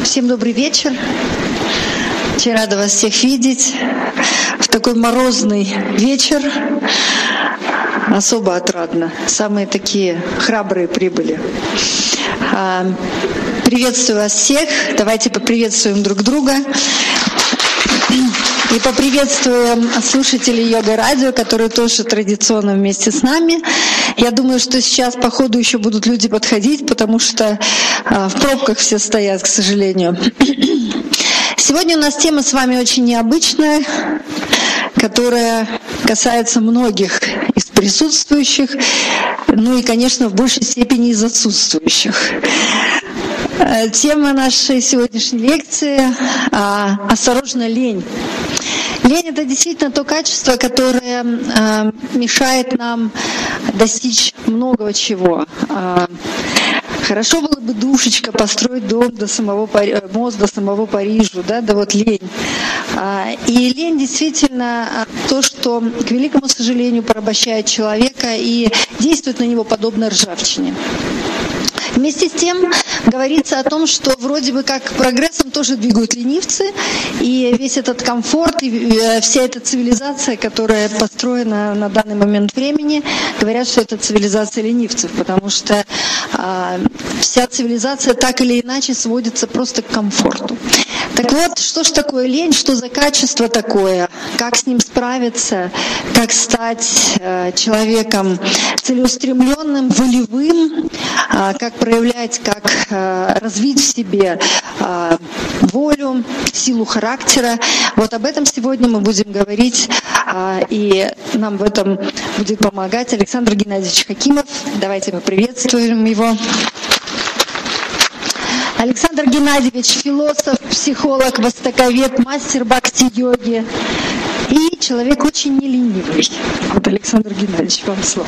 Всем добрый вечер. Очень рада вас всех видеть. В такой морозный вечер особо отрадно. Самые такие храбрые прибыли. Приветствую вас всех. Давайте поприветствуем друг друга. И поприветствуем слушателей Йога-радио, которые тоже традиционно вместе с нами. Я думаю, что сейчас по ходу еще будут люди подходить, потому что в пробках все стоят, к сожалению. Сегодня у нас тема с вами очень необычная, которая касается многих из присутствующих, ну и, конечно, в большей степени из отсутствующих. Тема нашей сегодняшней лекции – «Осторожно, лень». Лень – это действительно то качество, которое мешает нам достичь многого чего. Хорошо было бы душечка построить дом до самого мост до самого Парижа, да вот лень. И лень действительно то, что, к великому сожалению, порабощает человека и действует на него подобно ржавчине. Вместе с тем говорится о том, что вроде бы как прогрессом тоже двигают ленивцы, и весь этот комфорт, и вся эта цивилизация, которая построена на данный момент времени, говорят, что это цивилизация ленивцев, потому что вся цивилизация так или иначе сводится просто к комфорту. Так вот, что ж такое лень, что за качество такое, как с ним справиться, как стать человеком целеустремленным, волевым, как проявлять, как развить в себе волю, силу характера. Вот об этом сегодня мы будем говорить, и нам в этом будет помогать Александр Геннадьевич Хакимов. Давайте поприветствуем его. Александр Геннадьевич – философ, психолог, востоковед, мастер бхакти-йоги и человек очень неленивый. Вот, Александр Геннадьевич, вам слово.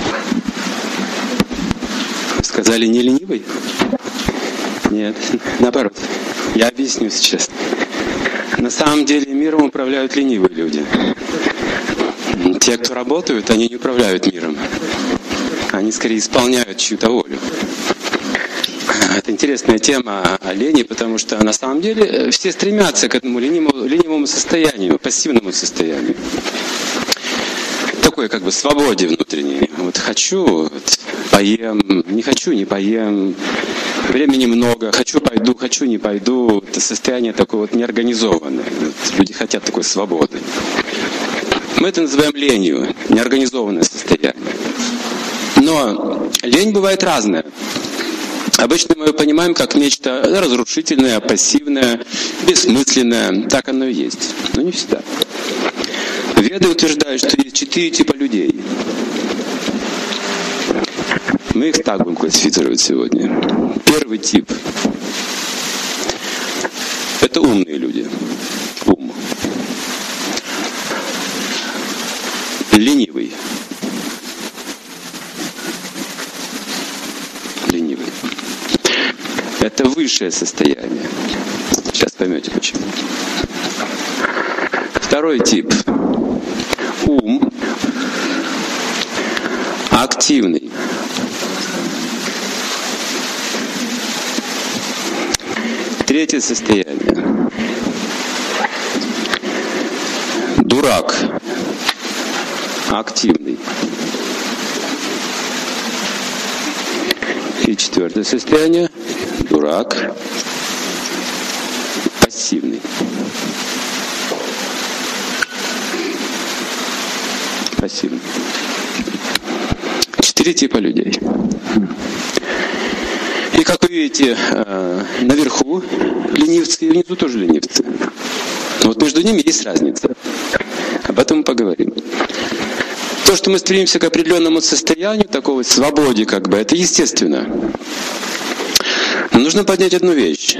Сказали не ленивый? Нет, наоборот. Я объясню сейчас. На самом деле миром управляют ленивые люди. Те, кто работают, они не управляют миром. Они скорее исполняют чью-то волю. Это интересная тема о лени, потому что на самом деле все стремятся к этому ленивому состоянию, пассивному состоянию. Такой как бы свободе внутренней. Вот хочу, вот, поем, не хочу, не поем. Времени много, хочу, пойду, хочу, не пойду. Это состояние такое вот неорганизованное. Вот, люди хотят такой свободы. Мы это называем ленью, неорганизованное состояние. Но лень бывает разная. Обычно мы ее понимаем как нечто разрушительное, пассивное, бессмысленное. Так оно и есть. Но не всегда. Веды утверждают, что есть 4 типа людей. Мы их так будем классифицировать сегодня. Первый тип – это умные люди. Ум. Ленивый. Ленивый. Это высшее состояние. Сейчас поймете почему. Второй тип – ум. Активный. Третье состояние. Дурак. Активный. И четвертое состояние. Дурак. Пассивный. Пассивный. 4 типа людей. И как вы видите, наверху ленивцы, и внизу тоже ленивцы. Но вот между ними есть разница. Об этом мы поговорим. То, что мы стремимся к определенному состоянию, такой свободе, как бы, это естественно. Но нужно поднять одну вещь.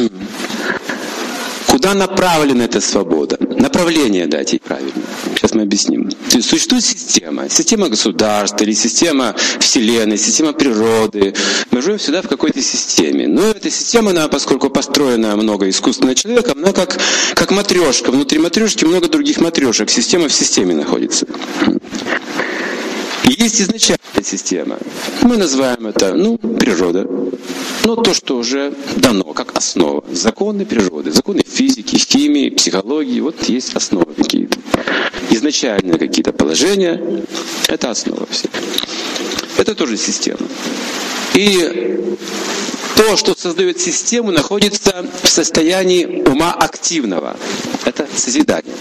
Куда направлена эта свобода? Направление дать ей правильно. Сейчас мы объясним. То есть существует система государства или система Вселенной, система природы. Мы живем всегда в какой-то системе. Но эта система, она, поскольку построена много искусственно человеком, она как матрешка. Внутри матрешки много других матрешек. Система в системе находится. И есть изначальная система. Мы называем это, природа. Но то, что уже дано как основа. Законы природы, законы физики, химии, психологии, вот есть основы какие-то. Изначальные какие-то положения, это основа вся. Это тоже система. И то, что создает систему, находится в состоянии ума активного. Это созидание.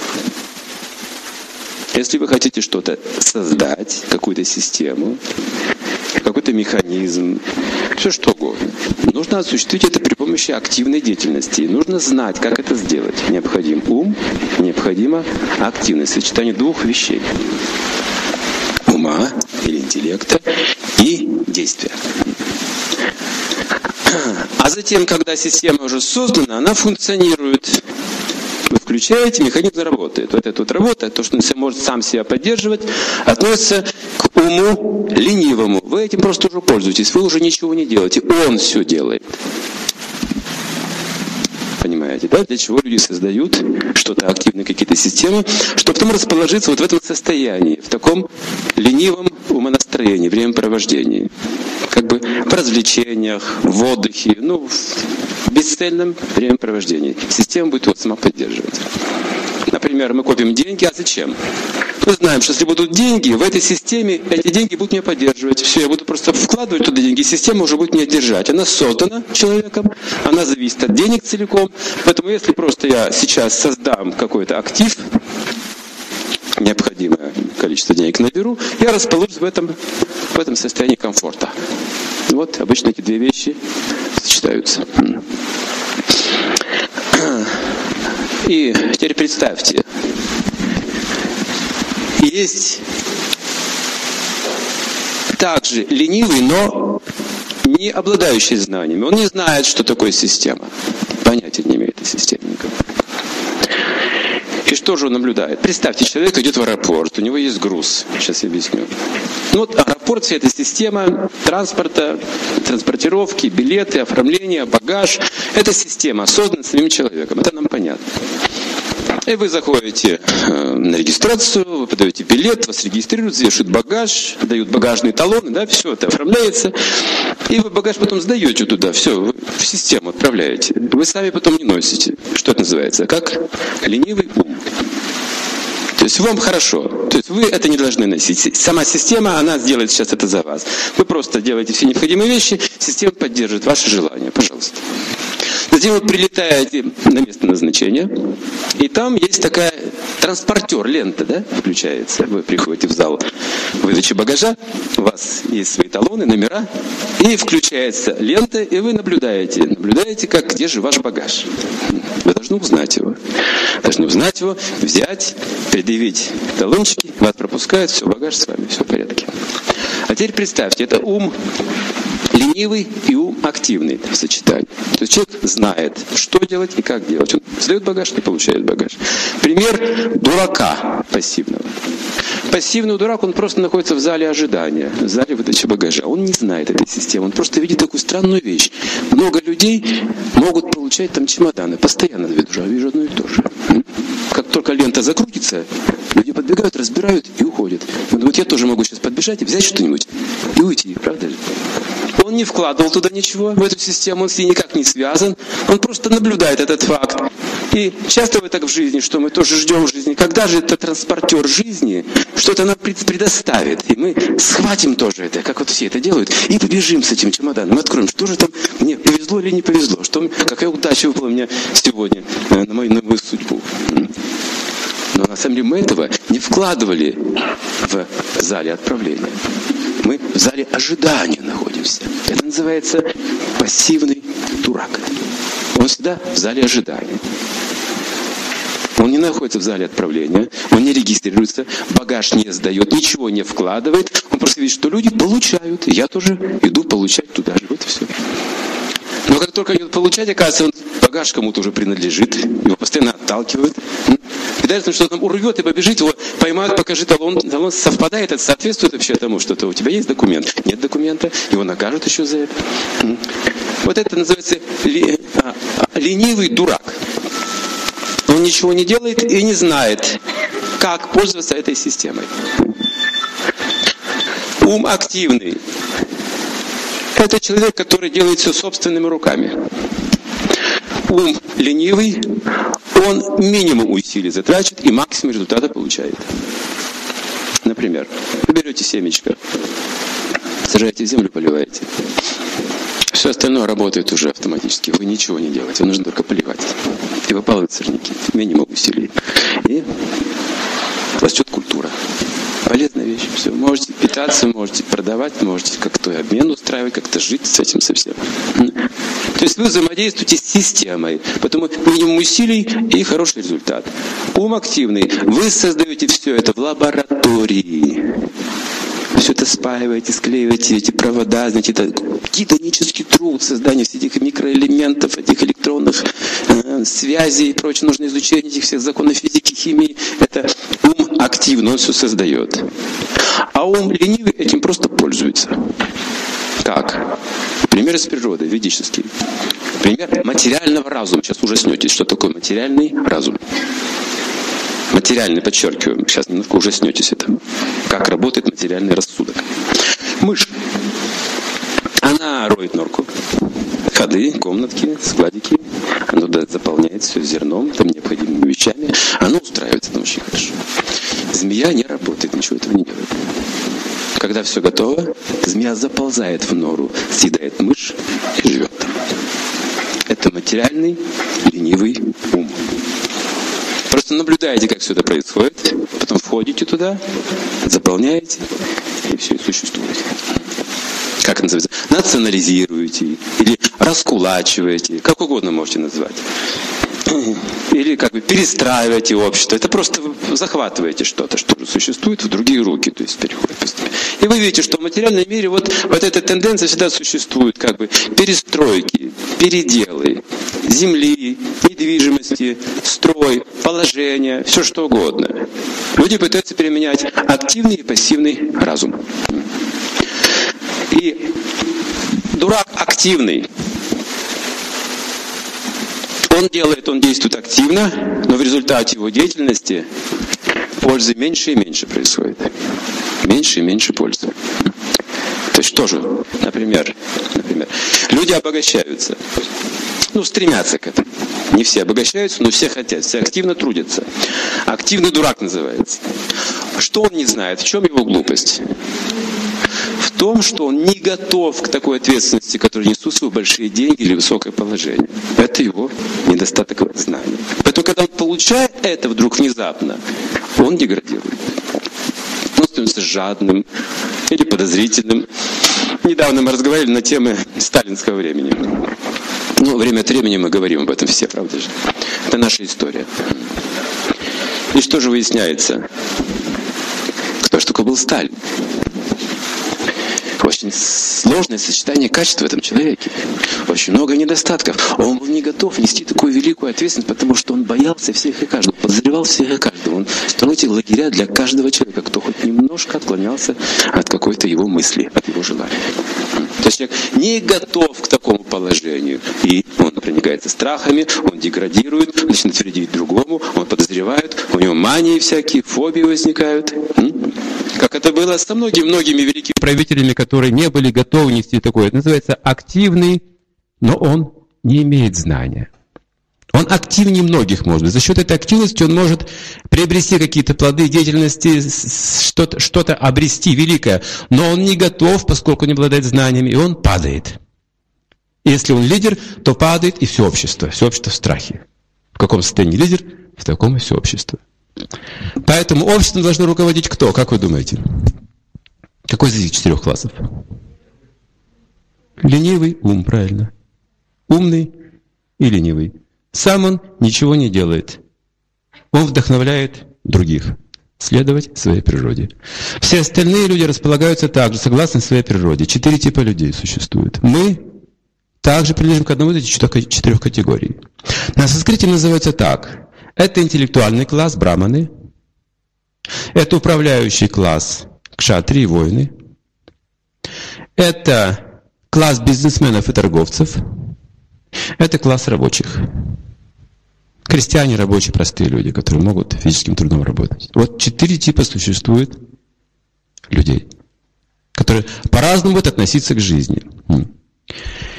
Если вы хотите что-то создать, какую-то систему, какой-то механизм, все что угодно, нужно осуществить это при помощи активной деятельности. И нужно знать, как это сделать. Необходим ум, необходима активность, сочетание двух вещей. Ума или интеллекта и действия. А затем, когда система уже создана, она функционирует. Вы включаете, механизм работает. Вот эта вот работа, то, что он может сам себя поддерживать, относится к уму ленивому. Вы этим просто уже пользуетесь, вы уже ничего не делаете. Он все делает. Понимаете, да? Для чего люди создают что-то активное, какие-то системы, чтобы потом расположиться вот в этом состоянии, в таком ленивом умонастроении, времяпровождении. Как бы в развлечениях, в отдыхе, в бесцельном времяпровождении. Система будет его сама поддерживать. Например, мы копим деньги, а зачем? Мы знаем, что если будут деньги, в этой системе эти деньги будут меня поддерживать. Все, я буду просто вкладывать туда деньги, и система уже будет меня держать. Она создана человеком, она зависит от денег целиком. Поэтому если просто я сейчас создам какой-то актив, необходимое количество денег наберу, я расположусь в этом состоянии комфорта. Вот обычно эти две вещи сочетаются. И теперь представьте, есть также ленивый, но не обладающий знаниями. Он не знает, что такое система. Понятия не имеет о системе никакого. И что же он наблюдает? Представьте, человек идет в аэропорт, у него есть груз. Сейчас я объясню. Аэропорт, вся эта система транспорта, транспортировки, билеты, оформления, багаж. Это система, создана самим человеком. Это нам понятно. И вы заходите на регистрацию, вы подаете билет, вас регистрируют, взвешивают багаж, дают багажные талоны, да, все это оформляется. И вы багаж потом сдаете туда, все, вы в систему отправляете. Вы сами потом не носите. Что это называется? Как ленивый ум. То есть вам хорошо. То есть вы это не должны носить. Сама система, она сделает сейчас это за вас. Вы просто делаете все необходимые вещи, система поддерживает ваши желания. Пожалуйста. Затем вы прилетаете на место назначения, и там есть такая транспортер, лента, да, включается. Вы приходите в зал выдачи багажа, у вас есть свои талоны, номера, и включается лента, и вы наблюдаете, где же ваш багаж. Вы должны узнать его. Взять, предъявить талончики, вас пропускают, все, багаж с вами, все в порядке. А теперь представьте, это ум ленивый и ум активный в сочетании. То есть человек знает, что делать и как делать. Он сдает багаж и получает багаж. Пример дурака пассивного. Пассивный дурак, он просто находится в зале ожидания, в зале выдачи багажа. Он не знает этой системы, он просто видит такую странную вещь. Много людей могут получать там чемоданы. Постоянно вижу одно и то же. Как только лента закрутится, люди подбегают, разбирают и уходят. Вот я тоже могу сейчас подбежать и взять что-нибудь и уйти, правда же? Он не вкладывал туда ничего, в эту систему, он с ней никак не связан. Он просто наблюдает этот факт. И часто вы так в жизни, что мы тоже ждем в жизни, когда же этот транспортер жизни что-то нам предоставит. И мы схватим тоже это, как вот все это делают, и побежим с этим чемоданом. Мы откроем, что же там, мне повезло или не повезло, какая удача выпала мне сегодня на мою судьбу. Но на самом деле мы этого не вкладывали в зале отправления. Мы в зале ожидания находимся. Это называется пассивный дурак. Он всегда в зале ожидания. Он не находится в зале отправления, он не регистрируется, багаж не сдает, ничего не вкладывает. Он просто видит, что люди получают. И я тоже иду получать туда же. Вот и все. Но как только идет получать, оказывается, багаж кому-то уже принадлежит, его постоянно отталкивают. Обязательно что-то там урвет и побежит, его поймают, покажи талон совпадает, это соответствует вообще тому, что-то у тебя есть документ, нет документа, его накажут еще за это. Вот это называется ленивый дурак. Он ничего не делает и не знает, как пользоваться этой системой. Ум активный. Это человек, который делает все собственными руками. Ум ленивый, он минимум усилий затрачивает и максимум результата получает. Например, вы берете семечко, сажаете в землю, поливаете. Все остальное работает уже автоматически. Вы ничего не делаете, нужно только поливать. И выпалывают сорняки. Минимум усилий. И растет культура. Полезная вещь. Все. Можете питаться, можете продавать, можете как-то обмен устраивать, как-то жить с этим совсем. То есть вы взаимодействуете с системой. Поэтому минимум усилий и хороший результат. Ум активный. Вы создаете все это в лаборатории. Все это спаиваете, склеиваете эти провода, знаете, это титанический труд создания всех этих микроэлементов, этих электронных связей и прочее. Нужно изучение этих всех законов физики, химии. Это ум активно, он все создает. А ум ленивый этим просто пользуется. Как? Пример из природы, ведический. Пример материального разума. Сейчас ужаснетесь, что такое материальный разум. Материальный, подчеркиваю, сейчас немножко ужаснетесь этому. Как работает материальный рассудок. Мышь. Она роет норку. Ходы, комнатки, складики. Она туда заполняет все зерном, там необходимыми вещами. Она устраивается там очень хорошо. Змея не работает, ничего этого не делает. Когда все готово, змея заползает в нору, съедает мышь и живет там. Это материальный, ленивый ум. Просто наблюдаете, как все это происходит, потом входите туда, заполняете, и все, и существует. Как это называется? Национализируете, или раскулачиваете, как угодно можете назвать. Или как бы перестраиваете общество. Это просто вы захватываете что-то, что уже существует, в другие руки, то есть переходит постепенно. И вы видите, что в материальном мире вот эта тенденция всегда существует, как бы перестройки, переделы земли, недвижимости, строй, положение, все что угодно. Люди пытаются применять активный и пассивный разум. И дурак активный. Он действует активно, но в результате его деятельности пользы меньше и меньше происходит. Меньше и меньше пользы. То есть тоже, например, люди обогащаются. Стремятся к этому. Не все обогащаются, но все хотят, все активно трудятся. Активный дурак называется. Что он не знает? В чем его глупость? В том, что он не готов к такой ответственности, которую несут свои большие деньги или высокое положение. Это его недостаток знания. Поэтому, когда он получает это вдруг внезапно, он деградирует. Он становится жадным или подозрительным. Недавно мы разговаривали на темы сталинского времени. Время от времени мы говорим об этом все, правда же? Это наша история. И что же выясняется? Кто же такой был Сталин? Очень сложное сочетание качеств в этом человеке. Очень много недостатков. Он был не готов нести такую великую ответственность, потому что он боялся всех и каждого, подозревал всех и каждого. Он строил эти лагеря для каждого человека, кто хоть немножко отклонялся от какой-то его мысли, от его желания. То есть человек не готов к такому положению. И он проникается страхами, он деградирует, начинает вредить другому, он подозревает, у него мании всякие, фобии возникают. Как это было со многими великими правителями, которые не были готовы нести такое. Это называется активный, но он не имеет знания. Он активнее многих может быть. За счет этой активности он может приобрести какие-то плоды деятельности, что-то обрести великое. Но он не готов, поскольку не обладает знаниями, и он падает. Если он лидер, то падает и все общество. Все общество в страхе. В каком состоянии лидер, в таком и все общество. Поэтому обществом должно руководить кто? Как вы думаете? Какой из этих 4 классов? Ленивый ум, правильно. Умный и ленивый. Сам он ничего не делает. Он вдохновляет других следовать своей природе. Все остальные люди располагаются также, согласно своей природе. 4 типа людей существует. Мы также принадлежим к одному из этих 4 категорий. На санскрите называется так. Это интеллектуальный класс, браманы. Это управляющий класс, кшатрии, воины. Это класс бизнесменов и торговцев. Это класс рабочих. Крестьяне, рабочие, простые люди, которые могут физическим трудом работать. Вот 4 типа существует людей, которые по-разному будут относиться к жизни.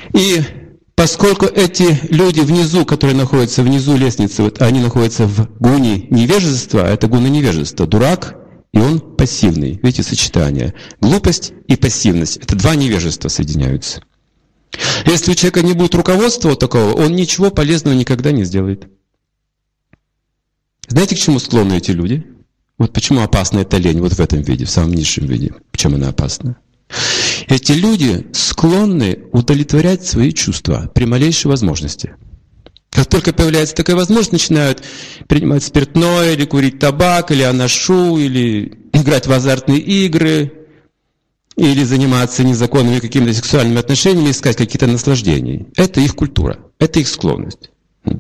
И поскольку эти люди внизу, которые находятся внизу лестницы, вот они находятся в гуне невежества, это гуна невежества, дурак, и он пассивный. Видите, сочетание. Глупость и пассивность. Это два невежества соединяются. Если у человека не будет руководства вот такого, он ничего полезного никогда не сделает. Знаете, к чему склонны эти люди? Вот почему опасна эта лень вот в этом виде, в самом низшем виде. Почему она опасна? Эти люди склонны удовлетворять свои чувства при малейшей возможности. Как только появляется такая возможность, начинают принимать спиртное, или курить табак, или анашу, или играть в азартные игры, или заниматься незаконными какими-то сексуальными отношениями, искать какие-то наслаждения. Это их культура, это их склонность.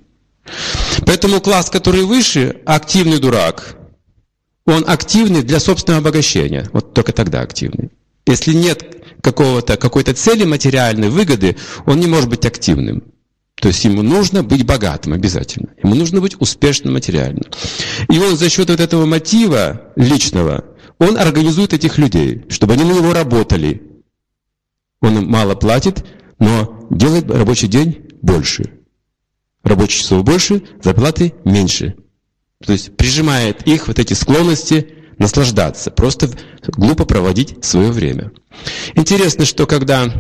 Поэтому класс, который выше, активный дурак, он активный для собственного обогащения. Вот только тогда активный. Если нет какой-то цели материальной, выгоды, он не может быть активным. То есть ему нужно быть богатым обязательно. Ему нужно быть успешным материально. И он за счет вот этого мотива личного, он организует этих людей, чтобы они на него работали. Он им мало платит, но делает рабочий день больше. Рабочих часов больше, зарплаты меньше. То есть прижимает их вот эти склонности наслаждаться, просто глупо проводить свое время. Интересно, что когда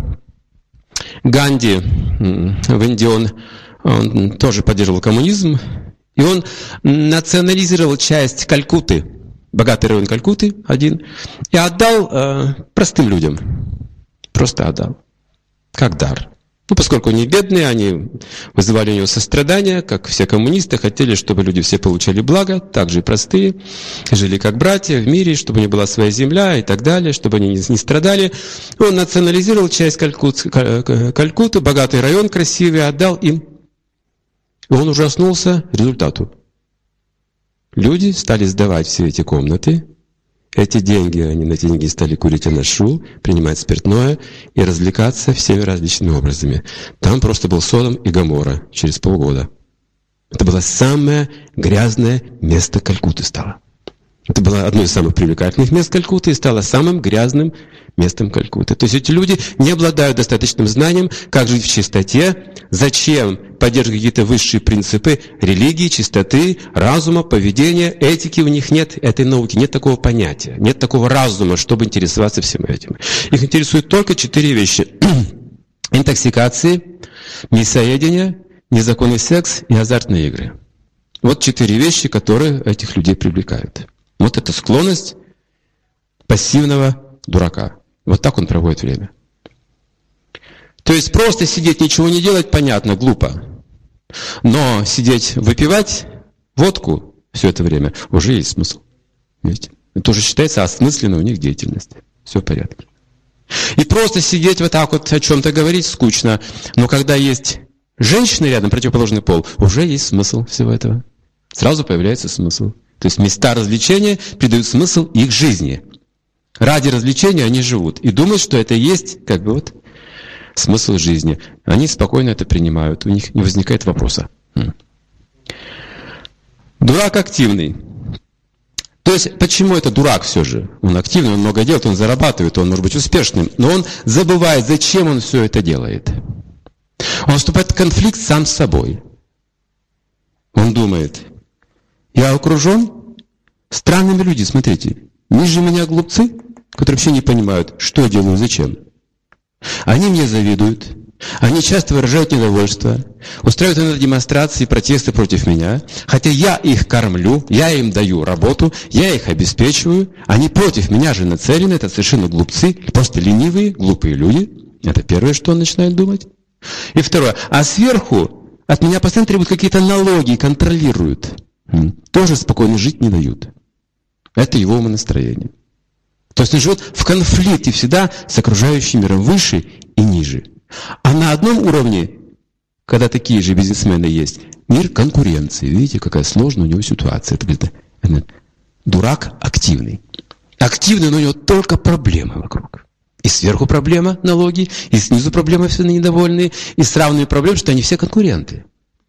Ганди в Индии, он тоже поддерживал коммунизм, и он национализировал часть Калькутты, богатый район Калькутты один, и отдал простым людям. Просто отдал. Как дар. Ну, поскольку они бедные, они вызывали у него сострадание, как все коммунисты, хотели, чтобы люди все получали благо, также и простые, жили как братья в мире, чтобы у них была своя земля и так далее, чтобы они не страдали. Он национализировал часть Калькутты, богатый район, красивый, отдал им. И он ужаснулся результату. Люди стали сдавать все эти комнаты. Эти деньги, они на деньги стали курить анашу, принимать спиртное и развлекаться всеми различными образами. Там просто был Содом и Гоморра через полгода. Это было самое грязное место Калькутты стало. Это было одно из самых привлекательных мест Калькутты и стало самым грязным местом Калькутты. То есть эти люди не обладают достаточным знанием, как жить в чистоте, зачем поддерживать какие-то высшие принципы религии, чистоты, разума, поведения, этики у них нет, этой науки, нет такого понятия, нет такого разума, чтобы интересоваться всем этим. Их интересуют только 4 вещи. Интоксикации, мясоедение, незаконный секс и азартные игры. Вот 4 вещи, которые этих людей привлекают. Вот это склонность пассивного дурака. Вот так он проводит время. То есть просто сидеть, ничего не делать, понятно, глупо. Но сидеть, выпивать водку все это время уже есть смысл. Видите? Это уже считается осмысленной у них деятельность. Все в порядке. И просто сидеть вот так вот о чем-то говорить скучно. Но когда есть женщина рядом, противоположный пол, уже есть смысл всего этого. Сразу появляется смысл. То есть места развлечения придают смысл их жизни. Ради развлечения они живут. И думают, что это есть как бы вот смысл жизни. Они спокойно это принимают. У них не возникает вопроса. Дурак активный. То есть, почему это дурак все же? Он активный, он много делает, он зарабатывает, он может быть успешным. Но он забывает, зачем он все это делает. Он вступает в конфликт сам с собой. Он думает, я окружен странными людьми, смотрите. Ниже меня глупцы, которые вообще не понимают, что я делаю, зачем. Они мне завидуют, они часто выражают недовольство, устраивают иногда демонстрации, протесты против меня, хотя я их кормлю, я им даю работу, я их обеспечиваю, они против меня же нацелены, это совершенно глупцы, просто ленивые, глупые люди. Это первое, что он начинает думать. И второе, а сверху от меня постоянно требуют какие-то налоги, контролируют. Тоже спокойно жить не дают. Это его умонастроение. То есть он живет в конфликте всегда с окружающим миром, выше и ниже. А на одном уровне, когда такие же бизнесмены есть, мир конкуренции. Видите, какая сложная у него ситуация. Это дурак активный. Активный, но у него только проблемы вокруг. И сверху проблема, налоги, и снизу проблема, все недовольные, и сравнивают проблемы, что они все конкуренты.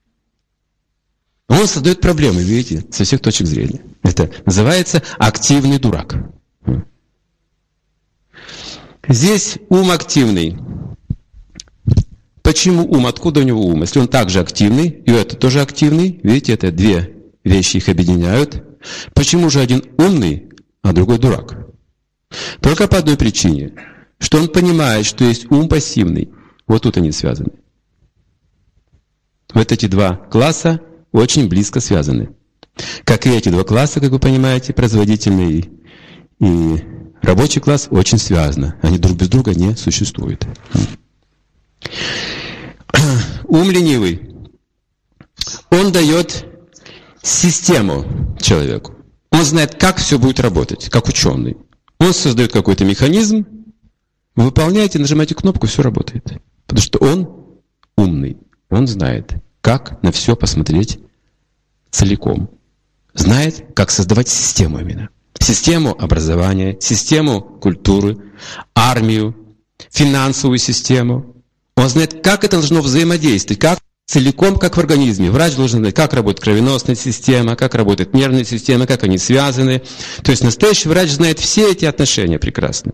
Он создает проблемы, видите, со всех точек зрения. Это называется активный дурак. Здесь ум активный. Почему ум? Откуда у него ум? Если он также активный, и это тоже активный, видите, это две вещи их объединяют. Почему же один умный, а другой дурак? Только по одной причине, что он понимает, что есть ум пассивный. Вот тут они связаны. Вот эти два класса очень близко связаны. Как и эти два класса, как вы понимаете, производительный и рабочий класс, очень связаны. Они друг без друга не существуют. Ум ленивый. Он дает систему человеку. Он знает, как все будет работать, как ученый. Он создает какой-то механизм, вы выполняете, нажимаете кнопку, все работает. Потому что он умный. Он знает, как на все посмотреть целиком. Знает, как создавать систему именно. Систему образования, систему культуры, армию, финансовую систему. Он знает, как это должно взаимодействовать, как целиком, как в организме. Врач должен знать, как работает кровеносная система, как работает нервная система, как они связаны. То есть настоящий врач знает все эти отношения прекрасно.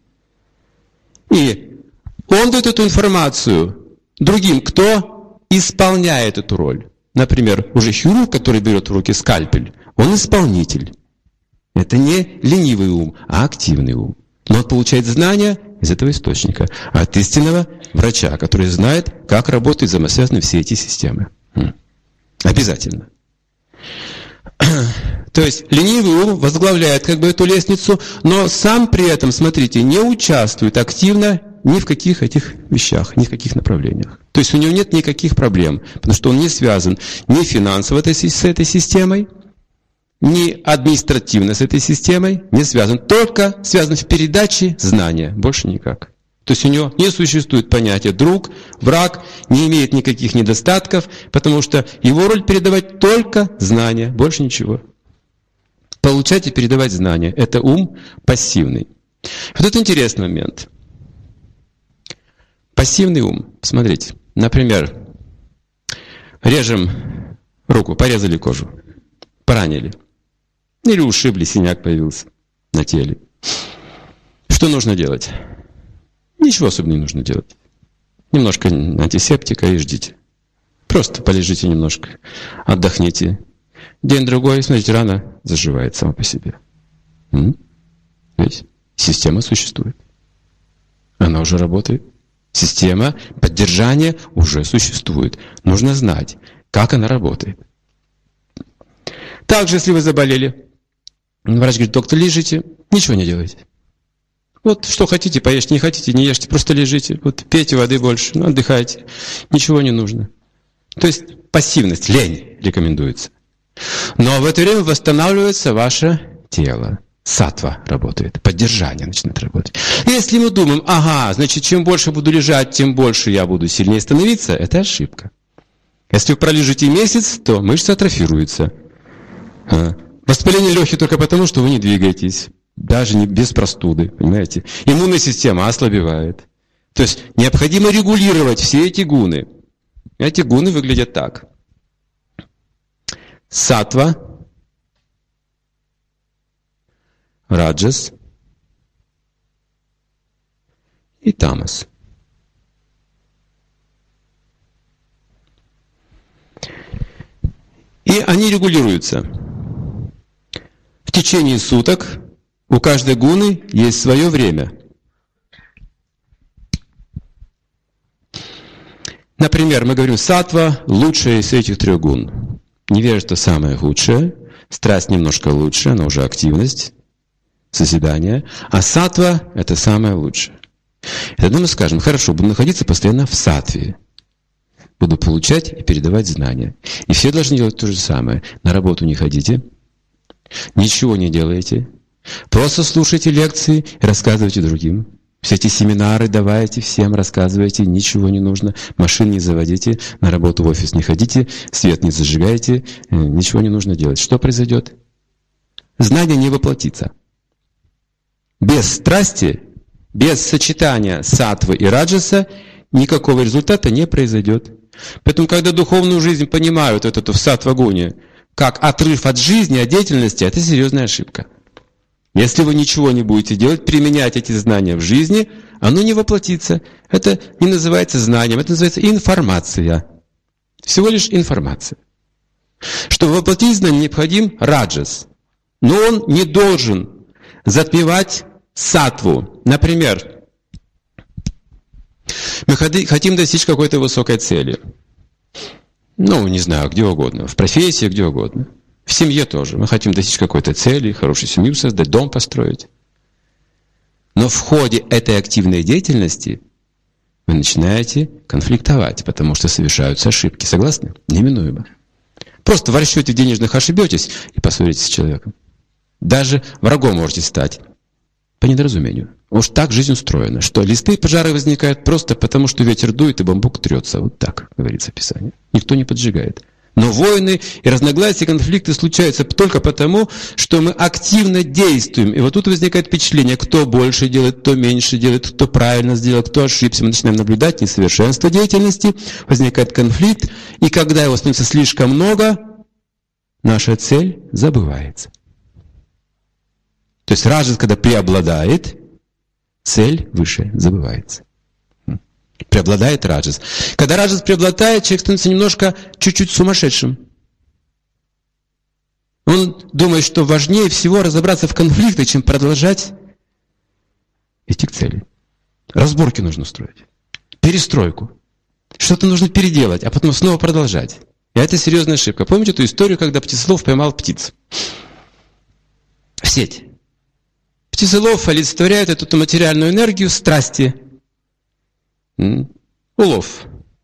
И он дает эту информацию другим, кто исполняет эту роль. Например, уже хирург, который берет в руки скальпель, он исполнитель. Это не ленивый ум, а активный ум. Но он получает знания из этого источника, от истинного врача, который знает, как работают взаимосвязаны все эти системы. Обязательно. То есть ленивый ум возглавляет как бы эту лестницу, но сам при этом, смотрите, не участвует активно ни в каких этих вещах, ни в каких направлениях. То есть у него нет никаких проблем, потому что он не связан ни финансово с этой системой, ни административно с этой системой, не связан. Только связан в передаче знания, больше никак. То есть у него не существует понятия друг, враг, не имеет никаких недостатков, потому что его роль передавать только знания, больше ничего. Получать и передавать знания. Это ум пассивный. Вот это интересный момент. Пассивный ум. Смотрите, например, режем руку, порезали кожу, поранили. Или ушибли, синяк появился на теле. Что нужно делать? Ничего особо не нужно делать. Немножко антисептика и ждите. Просто полежите немножко, отдохните. День-другой, смотрите, рана заживает сама по себе. Ведь система существует. Она уже работает. Система поддержания уже существует. Нужно знать, как она работает. Также, если вы заболели, врач говорит: доктор, лежите, ничего не делайте. Вот что хотите, поешьте, не хотите, не ешьте, просто лежите. Вот пейте воды больше, отдыхайте. Ничего не нужно. То есть пассивность, лень рекомендуется. Но в это время восстанавливается ваше тело. Саттва работает, поддержание начинает работать. Если мы думаем: ага, значит, чем больше буду лежать, тем больше я буду сильнее становиться, это ошибка. Если вы пролежите месяц, то мышцы атрофируются. Воспаление легких только потому, что вы не двигаетесь. Даже не без простуды, понимаете? Иммунная система ослабевает. То есть необходимо регулировать все эти гуны. Эти гуны выглядят так. Саттва, раджас и тамас. И они регулируются. В течение суток у каждой гуны есть свое время. Например, мы говорим: саттва лучшая из этих трех гун. Невежество самое худшее, страсть немножко лучше, она уже активность, созидание, а саттва – это самое лучшее. И тогда мы скажем: хорошо, буду находиться постоянно в саттве, буду получать и передавать знания. И все должны делать то же самое. На работу не ходите, ничего не делаете, просто слушайте лекции и рассказывайте другим. Все эти семинары давайте всем, рассказывайте, ничего не нужно. Машин не заводите, на работу в офис не ходите, свет не зажигайте, ничего не нужно делать. Что произойдет? Знание не воплотится. Без страсти, без сочетания саттвы и раджаса никакого результата не произойдет. Поэтому, когда духовную жизнь понимают это в саттва-гуне как отрыв от жизни, от деятельности, это серьезная ошибка. Если вы ничего не будете делать, применять эти знания в жизни, оно не воплотится. Это не называется знанием, это называется информация. Всего лишь информация. Чтобы воплотить знание, необходим раджас. Но он не должен затмевать саттву. Например, мы хотим достичь какой-то высокой цели. Не знаю, где угодно. В профессии, где угодно. В семье тоже. Мы хотим достичь какой-то цели, хорошую семью создать, дом построить. Но в ходе этой активной деятельности вы начинаете конфликтовать, потому что совершаются ошибки. Согласны? Неминуемо. Просто в расчете денежных ошибетесь и поссоритесь с человеком. Даже врагом можете стать. По недоразумению. Уж так жизнь устроена, что листы пожары возникают просто потому, что ветер дует и бамбук трется. Вот так говорится в Писании. Никто не поджигает. Но войны и разногласия, конфликты случаются только потому, что мы активно действуем. И вот тут возникает впечатление, кто больше делает, кто меньше делает, кто правильно сделал, кто ошибся. Мы начинаем наблюдать несовершенство деятельности, возникает конфликт, и когда его становится слишком много, наша цель забывается. То есть раджас, когда преобладает, цель выше забывается. Преобладает раджас. Когда раджас преобладает, человек становится немножко, чуть-чуть сумасшедшим. Он думает, что важнее всего разобраться в конфликтах, чем продолжать идти к цели. Разборки нужно устроить. Перестройку. Что-то нужно переделать, а потом снова продолжать. И это серьезная ошибка. Помните эту историю, когда птицелов поймал птиц? В сеть. Птицелов олицетворяет эту материальную энергию страсти. Улов.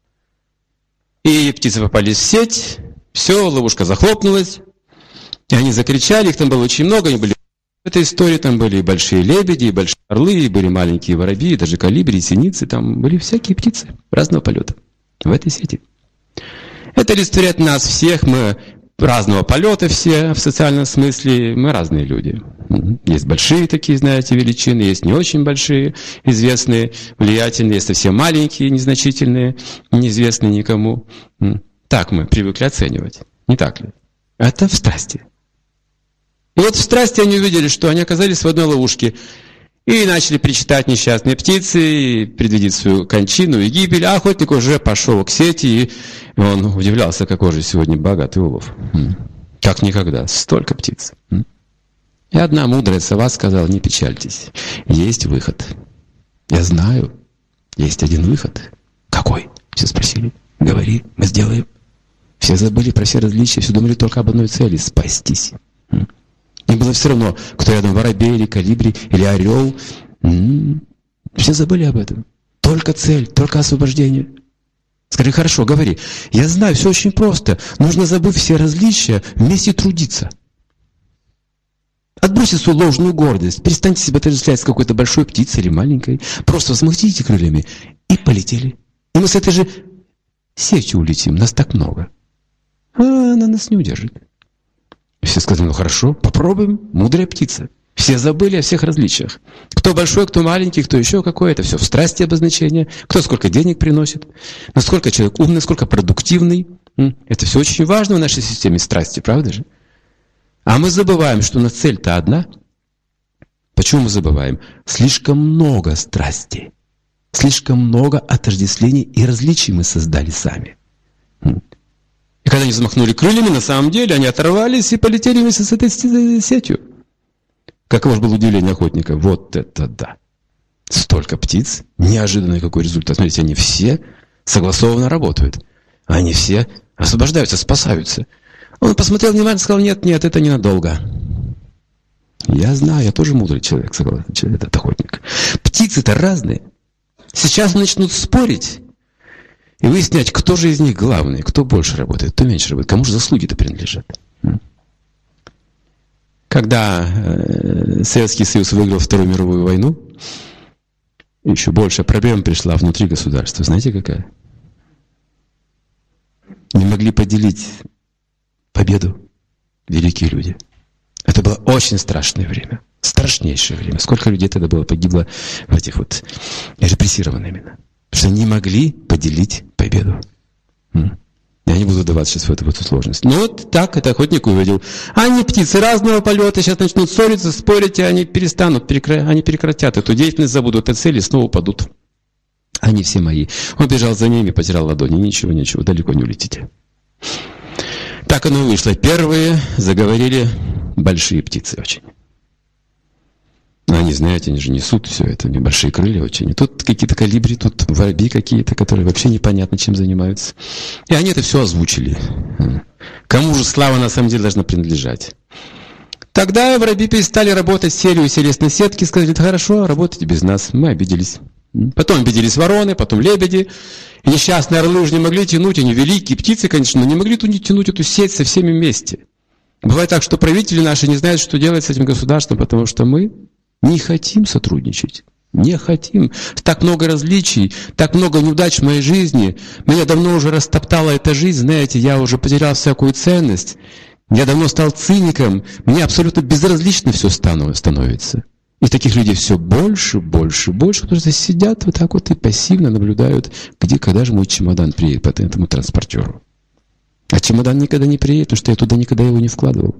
И птицы попали в сеть, все, ловушка захлопнулась, и они закричали, их там было очень много, они были в этой истории, там были и большие лебеди, и большие орлы, и были маленькие воробьи, и даже колибри, и синицы, там были всякие птицы разного полета в этой сети. Это олицетворяет нас всех, мы разного полета все, в социальном смысле, мы разные люди. Есть большие такие, знаете, величины, есть не очень большие, известные, влиятельные, есть совсем маленькие, незначительные, неизвестные никому. Так мы привыкли оценивать, не так ли? Это в страсти. И вот в страсти они увидели, что они оказались в одной ловушке. И начали причитать несчастные птицы, и предвидеть свою кончину и гибель. А охотник уже пошел к сети, и он удивлялся, какой же сегодня богатый улов. Как никогда. Столько птиц. И одна мудрая сова сказала: не печальтесь, есть выход. Я знаю, есть один выход. Какой? Все спросили. Говори, мы сделаем. Все забыли про все различия, все думали только об одной цели — спастись. Им было все равно, кто рядом, воробей или колибри, или орел. Все забыли об этом. Только цель, только освобождение. Скажи: хорошо, говори. Я знаю, все очень просто. Нужно, забыв все различия, вместе трудиться. Отбросьте свою ложную гордость. Перестаньте себя отождествлять с какой-то большой птицей или маленькой. Просто взмахните крыльями и полетели. И мы с этой же сетью улетим. Нас так много. Она нас не удержит. Все сказали: ну хорошо, попробуем. Мудрая птица. Все забыли о всех различиях. Кто большой, кто маленький, кто еще какой. Это все в страсти обозначения. Кто сколько денег приносит. Насколько человек умный, насколько продуктивный. Это все очень важно в нашей системе страсти, правда же? А мы забываем, что у нас цель-то одна. Почему мы забываем? Слишком много страсти. Слишком много отождествлений и различий мы создали сами. И когда они взмахнули крыльями, на самом деле они оторвались и полетели вместе с этой сетью. Каково же было удивление охотника? Вот это да! Столько птиц, неожиданный какой результат. Смотрите, они все согласованно работают. Они все освобождаются, спасаются. Он посмотрел внимательно и сказал: нет, это ненадолго. Я знаю, я тоже мудрый человек, согласен, этот охотник. Птицы-то разные. Сейчас начнут спорить и выяснять, кто же из них главный, кто больше работает, кто меньше работает, кому же заслуги-то принадлежат. Когда Советский Союз выиграл Вторую мировую войну, еще большая проблема пришла внутри государства. Знаете, какая? Не могли поделить победу великие люди. Это было очень страшное время. Страшнейшее время. Сколько людей тогда было погибло в этих вот репрессированных именно. Потому что не могли поделить победу. И они будут вдаваться сейчас в эту сложность. Но вот так это охотник увидел. Они птицы разного полета, сейчас начнут ссориться, спорить, и они перестанут, они прекратят эту деятельность, забудут о цели, снова упадут. Они все мои. Он бежал за ними, потирал ладони. Ничего, далеко не улетите. Так оно и вышло. Первые заговорили большие птицы очень. Но они, знаете, они же несут все это, у них большие крылья очень. И тут какие-то колибри, тут воробьи какие-то, которые вообще непонятно чем занимаются. И они это все озвучили. Кому же слава на самом деле должна принадлежать? Тогда воробьи перестали работать, сели, уселись на сетки, сказали: хорошо, работайте без нас, мы обиделись. Потом обиделись вороны, потом лебеди. И несчастные орлы уже не могли тянуть, они великие птицы, конечно, но не могли тянуть эту сеть со всеми вместе. Бывает так, что правители наши не знают, что делать с этим государством, потому что мы не хотим сотрудничать. Не хотим. Так много различий, так много неудач в моей жизни. Меня давно уже растоптала эта жизнь, знаете, я уже потерял всякую ценность. Я давно стал циником. Мне абсолютно безразлично все становится. И таких людей все больше, которые сидят вот так вот и пассивно наблюдают, когда же мой чемодан приедет по этому транспортеру. А чемодан никогда не приедет, потому что я туда никогда его не вкладывал.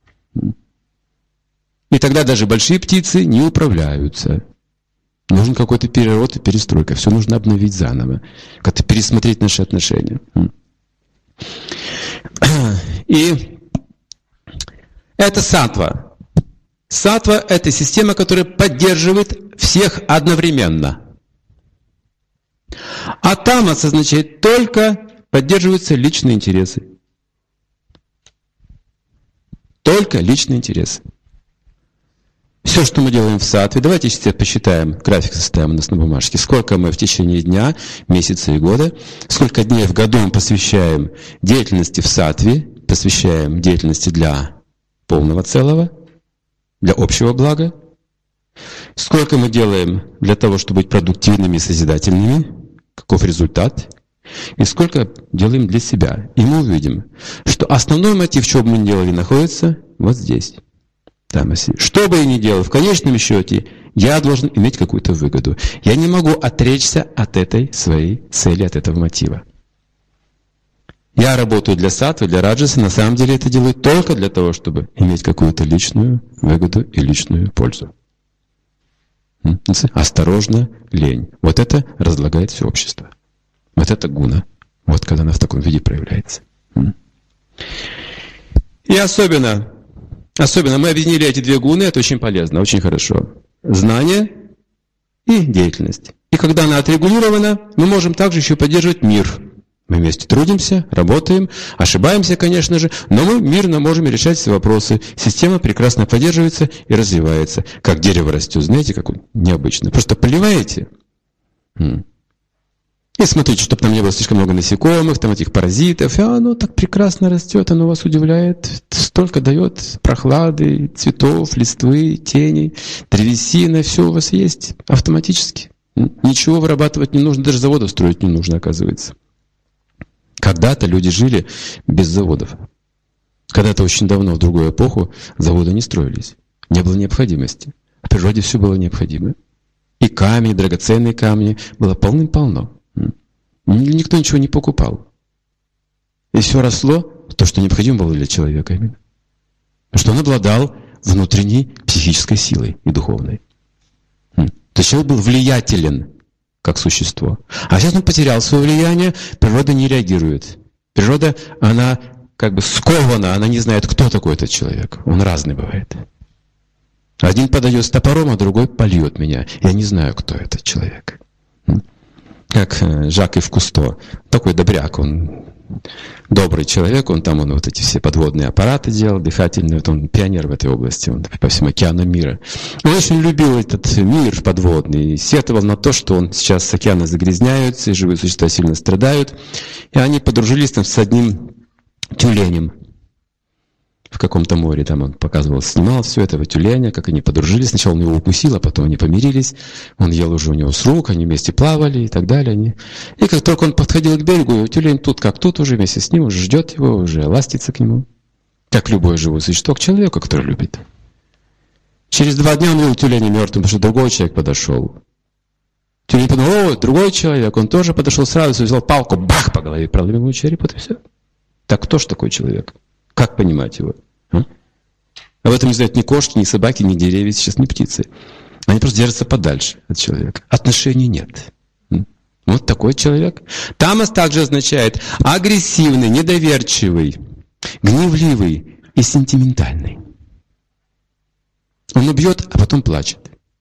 И тогда даже большие птицы не управляются. Нужен какой-то перерод и перестройка. Все нужно обновить заново. Как-то пересмотреть наши отношения. И это саттва. Саттва – это система, которая поддерживает всех одновременно. А тамас означает только поддерживаются личные интересы. Только личные интересы. Все, что мы делаем в саттве, давайте сейчас посчитаем, график составим у нас на бумажке, сколько мы в течение дня, месяца и года, сколько дней в году мы посвящаем деятельности в саттве, посвящаем деятельности для полного целого, для общего блага, сколько мы делаем для того, чтобы быть продуктивными и созидательными, каков результат, и сколько делаем для себя. И мы увидим, что основной мотив, чего бы мы ни делали, находится вот здесь. Что бы я ни делал, в конечном счете, я должен иметь какую-то выгоду. Я не могу отречься от этой своей цели, от этого мотива. Я работаю для саттвы, для раджаса, на самом деле это делаю только для того, чтобы иметь какую-то личную выгоду и личную пользу. Осторожно, лень. Вот это разлагает все общество. Вот это гуна. Вот когда она в таком виде проявляется. И особенно мы объединили эти две гуны, это очень полезно, очень хорошо. Знание и деятельность. И когда она отрегулирована, мы можем также еще поддерживать мир. Мы вместе трудимся, работаем, ошибаемся, конечно же, но мы мирно можем решать все вопросы. Система прекрасно поддерживается и развивается. Как дерево растет, знаете, как необычно. Просто поливаете. И смотрите, чтобы там не было слишком много насекомых, там этих паразитов. И оно так прекрасно растет, оно вас удивляет. Столько дает прохлады, цветов, листвы, теней, древесины. Все у вас есть автоматически. Ничего вырабатывать не нужно, даже заводов строить не нужно, оказывается. Когда-то люди жили без заводов. Когда-то очень давно, в другую эпоху, заводы не строились. Не было необходимости. В природе все было необходимо. И камни, драгоценные камни было полным-полно. Никто ничего не покупал. И все росло, то, что необходимо было для человека именно. Потому что он обладал внутренней психической силой и духовной. То есть человек был влиятелен как существо. А сейчас он потерял свое влияние, природа не реагирует. Природа, она как бы скована, она не знает, кто такой этот человек. Он разный бывает. Один подает с топором, а другой польет меня. Я не знаю, кто этот человек. Как Жак-Ив Кусто. Такой добряк, он добрый человек, он вот эти все подводные аппараты делал, дыхательные, вот он пионер в этой области, он по всему океану мира. Он очень любил этот мир подводный, и сетовал на то, что он сейчас океаны загрязняются, и живые существа сильно страдают. И они подружились там с одним тюленем в каком-то море, там он показывал, снимал все это, тюленя, как они подружились. Сначала он его укусил, а потом они помирились. Он ел уже у него с рук, они вместе плавали и так далее. И как только он подходил к берегу, тюлень тут как тут уже вместе с ним, уже ждет его, уже ластится к нему. Как любое живое существо к человеку, который любит. Через 2 дня он видел тюленя мертвым, потому что другой человек подошел. Тюлень подумал: о, другой человек. Он тоже подошел сразу, взял палку, бах, по голове, проломил ему череп, и все. Так кто ж такой человек? Как понимать его? Об этом не знают ни кошки, ни собаки, ни деревья, сейчас ни птицы. Они просто держатся подальше от человека. Отношений нет. Вот такой человек. Тамас также означает агрессивный, недоверчивый, гневливый и сентиментальный. Он убьет, а потом плачет.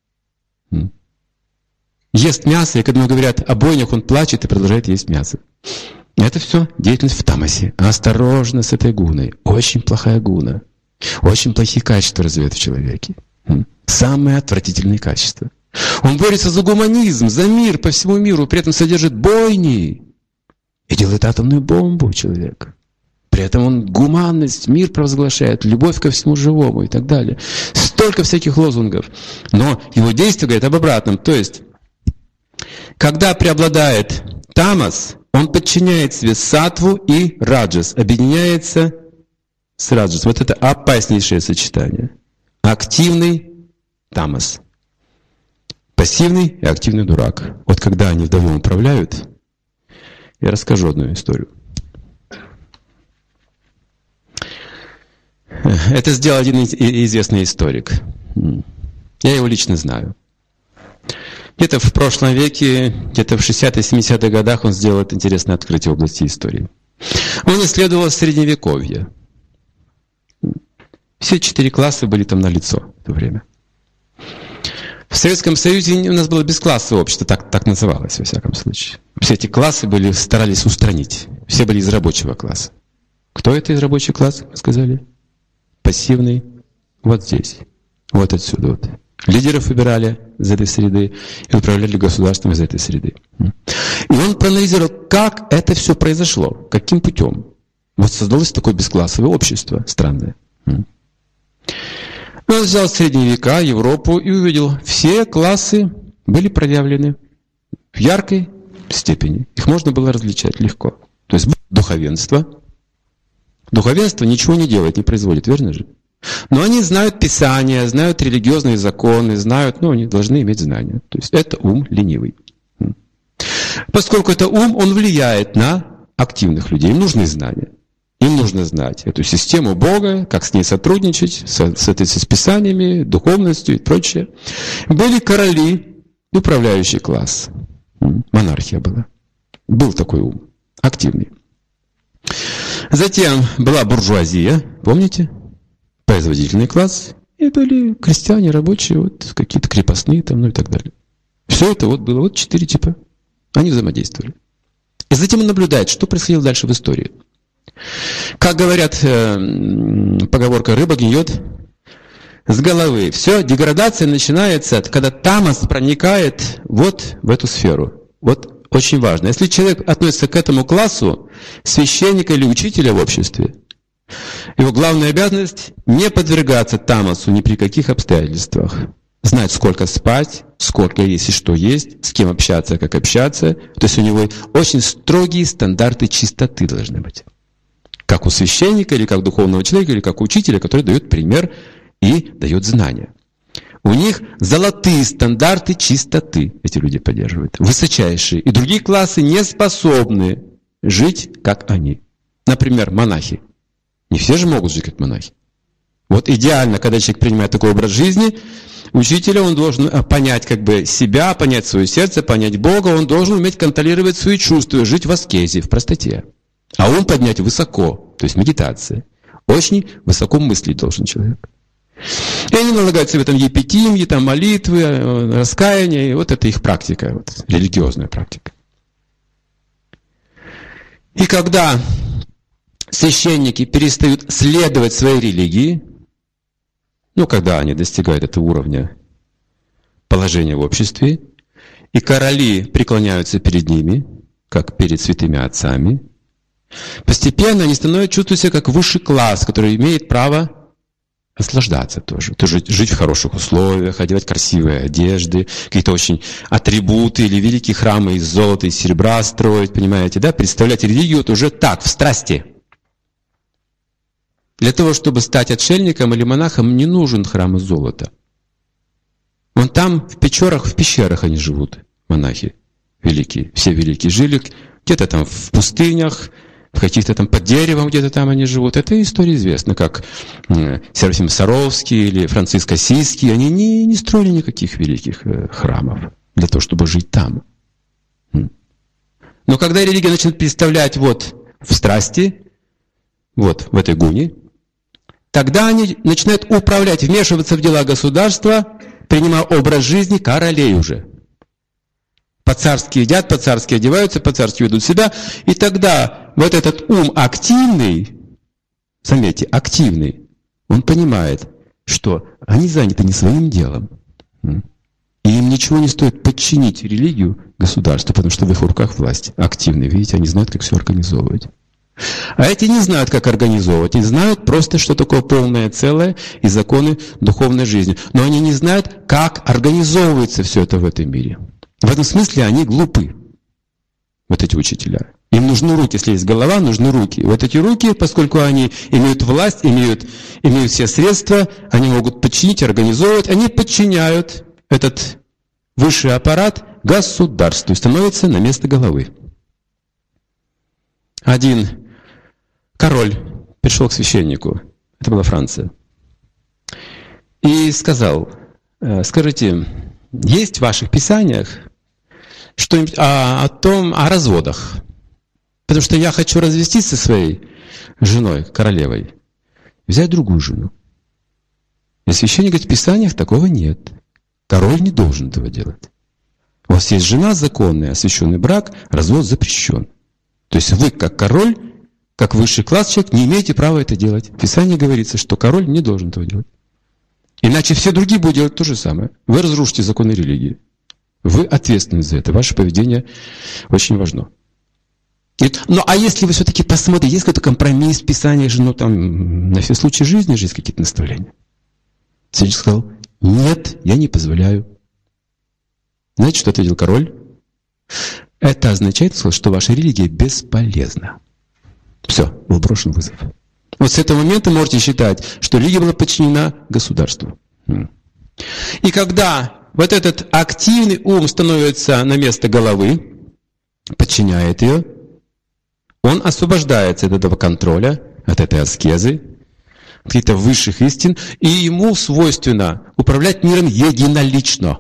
Ест мясо, и когда ему говорят о бойнях, он плачет и продолжает есть мясо. Это все деятельность в тамасе. Осторожно с этой гуной. Очень плохая гуна. Очень плохие качества развивает в человеке. Самые отвратительные качества. Он борется за гуманизм, за мир по всему миру, при этом содержит бойни и делает атомную бомбу человек. При этом он гуманность, мир провозглашает, любовь ко всему живому и так далее. Столько всяких лозунгов. Но его действие говорит об обратном. То есть, когда преобладает тамас, он подчиняет себе саттву и раджас, объединяется с раджас. Вот это опаснейшее сочетание. Активный тамас. Пассивный и активный дурак. Вот когда они вдвоем управляют, я расскажу одну историю. Это сделал один известный историк. Я его лично знаю. Где-то в прошлом веке, где-то в 60-70-х годах он сделал это интересное открытие в области истории. Он исследовал Средневековье. Все 4 класса были там налицо в то время. В Советском Союзе у нас было бесклассовое общество, так называлось, во всяком случае. Все эти классы старались устранить. Все были из рабочего класса. Кто это из рабочего класса, вы сказали? Пассивный. Вот здесь. Вот отсюда. Вот. Лидеров выбирали из этой среды и управляли государством из этой среды. И он проанализировал, как это все произошло, каким путем. Вот создалось такое бесклассовое общество странное. Он взял средние века, Европу и увидел, все классы были проявлены в яркой степени. Их можно было различать легко. То есть духовенство. Духовенство ничего не делает, не производит, верно же? Но они знают Писание, знают религиозные законы, знают, они должны иметь знания. То есть это ум ленивый. Поскольку это ум, он влияет на активных людей. Им нужны знания. Им нужно знать эту систему Бога, как с ней сотрудничать, с Писаниями, духовностью и прочее. Были короли, управляющий класс. Монархия была. Был такой ум, активный. Затем была буржуазия, помните? Производительный класс. И были крестьяне, рабочие, какие-то крепостные и так далее. Все это было 4 типа. Они взаимодействовали. И затем он наблюдает, что происходило дальше в истории. Как говорят, поговорка «рыба гниет с головы». Все, деградация начинается, когда тамас проникает в эту сферу. Вот очень важно. Если человек относится к этому классу, священника или учителя в обществе, его главная обязанность — не подвергаться тамасу ни при каких обстоятельствах. Знать, сколько спать, сколько есть и что есть, с кем общаться, как общаться. То есть у него очень строгие стандарты чистоты должны быть. Как у священника, или как духовного человека, или как у учителя, который дает пример и дает знания. У них золотые стандарты чистоты эти люди поддерживают, высочайшие. И другие классы не способны жить, как они. Например, монахи. Не все же могут жить, как монахи. Вот идеально, когда человек принимает такой образ жизни, учителя, он должен понять себя, понять свое сердце, понять Бога, он должен уметь контролировать свои чувства, жить в аскезе, в простоте. А ум поднять высоко, то есть медитация. Очень высоко мыслить должен человек. И они налагают себе епитимьи, молитвы, раскаяние, и вот это их практика, религиозная практика. И когда священники перестают следовать своей религии, когда они достигают этого уровня положения в обществе, и короли преклоняются перед ними, как перед святыми отцами, постепенно они чувствуют себя как высший класс, который имеет право наслаждаться тоже. Жить в хороших условиях, одевать красивые одежды, какие-то очень атрибуты или великие храмы из золота и серебра строить, понимаете, да? Представлять религию уже так, в страсти. Для того, чтобы стать отшельником или монахом, не нужен храм из золота. Вон там, в пещерах они живут, монахи великие, все великие. Жили где-то там в пустынях, в каких-то там под деревом где-то там они живут. Это история известна, как Серафим Саровский или Франциск Ассизский. Они не строили никаких великих храмов для того, чтобы жить там. Но когда религия начинает представлять вот в страсти, вот в этой гуне, тогда они начинают управлять, вмешиваться в дела государства, принимая образ жизни королей уже. По-царски едят, по-царски одеваются, по-царски ведут себя. И тогда вот этот ум активный, заметьте, активный, он понимает, что они заняты не своим делом. И им ничего не стоит подчинить религию государству, потому что в их руках власть. Активные, видите, они знают, как все организовывать. А эти не знают, как организовывать. Они знают просто, что такое полное целое и законы духовной жизни. Но они не знают, как организовывается все это в этом мире. В этом смысле они глупы, вот эти учителя. Им нужны руки, если есть голова, нужны руки. И вот эти руки, поскольку они имеют власть, имеют все средства, они могут подчинить, организовывать, они подчиняют этот высший аппарат государству и становятся на место головы. Один король пришел к священнику, это была Франция, и сказал: скажите, есть в ваших писаниях что-нибудь о разводах? Потому что я хочу развестись со своей женой, королевой, взять другую жену. И священник говорит, в писаниях такого нет. Король не должен этого делать. У вас есть жена законная, освященный брак, развод запрещен. То есть вы, как король, как высший класс человек, не имеете права это делать. В Писании говорится, что король не должен этого делать. Иначе все другие будут делать то же самое. Вы разрушите законы религии. Вы ответственны за это. Ваше поведение очень важно. Ну, а если вы все-таки посмотрите, есть какой-то компромисс в Писании, ну, там, на все случаи жизни же есть какие-то наставления. Священник сказал, нет, я не позволяю. Знаете, что ответил король? Это означает, что ваша религия бесполезна. Все, был брошен вызов. Вот с этого момента можете считать, что религия была подчинена государству. И когда вот этот активный ум становится на место головы, подчиняет ее, он освобождается от этого контроля, от этой аскезы, от каких-то высших истин, и ему свойственно управлять миром единолично.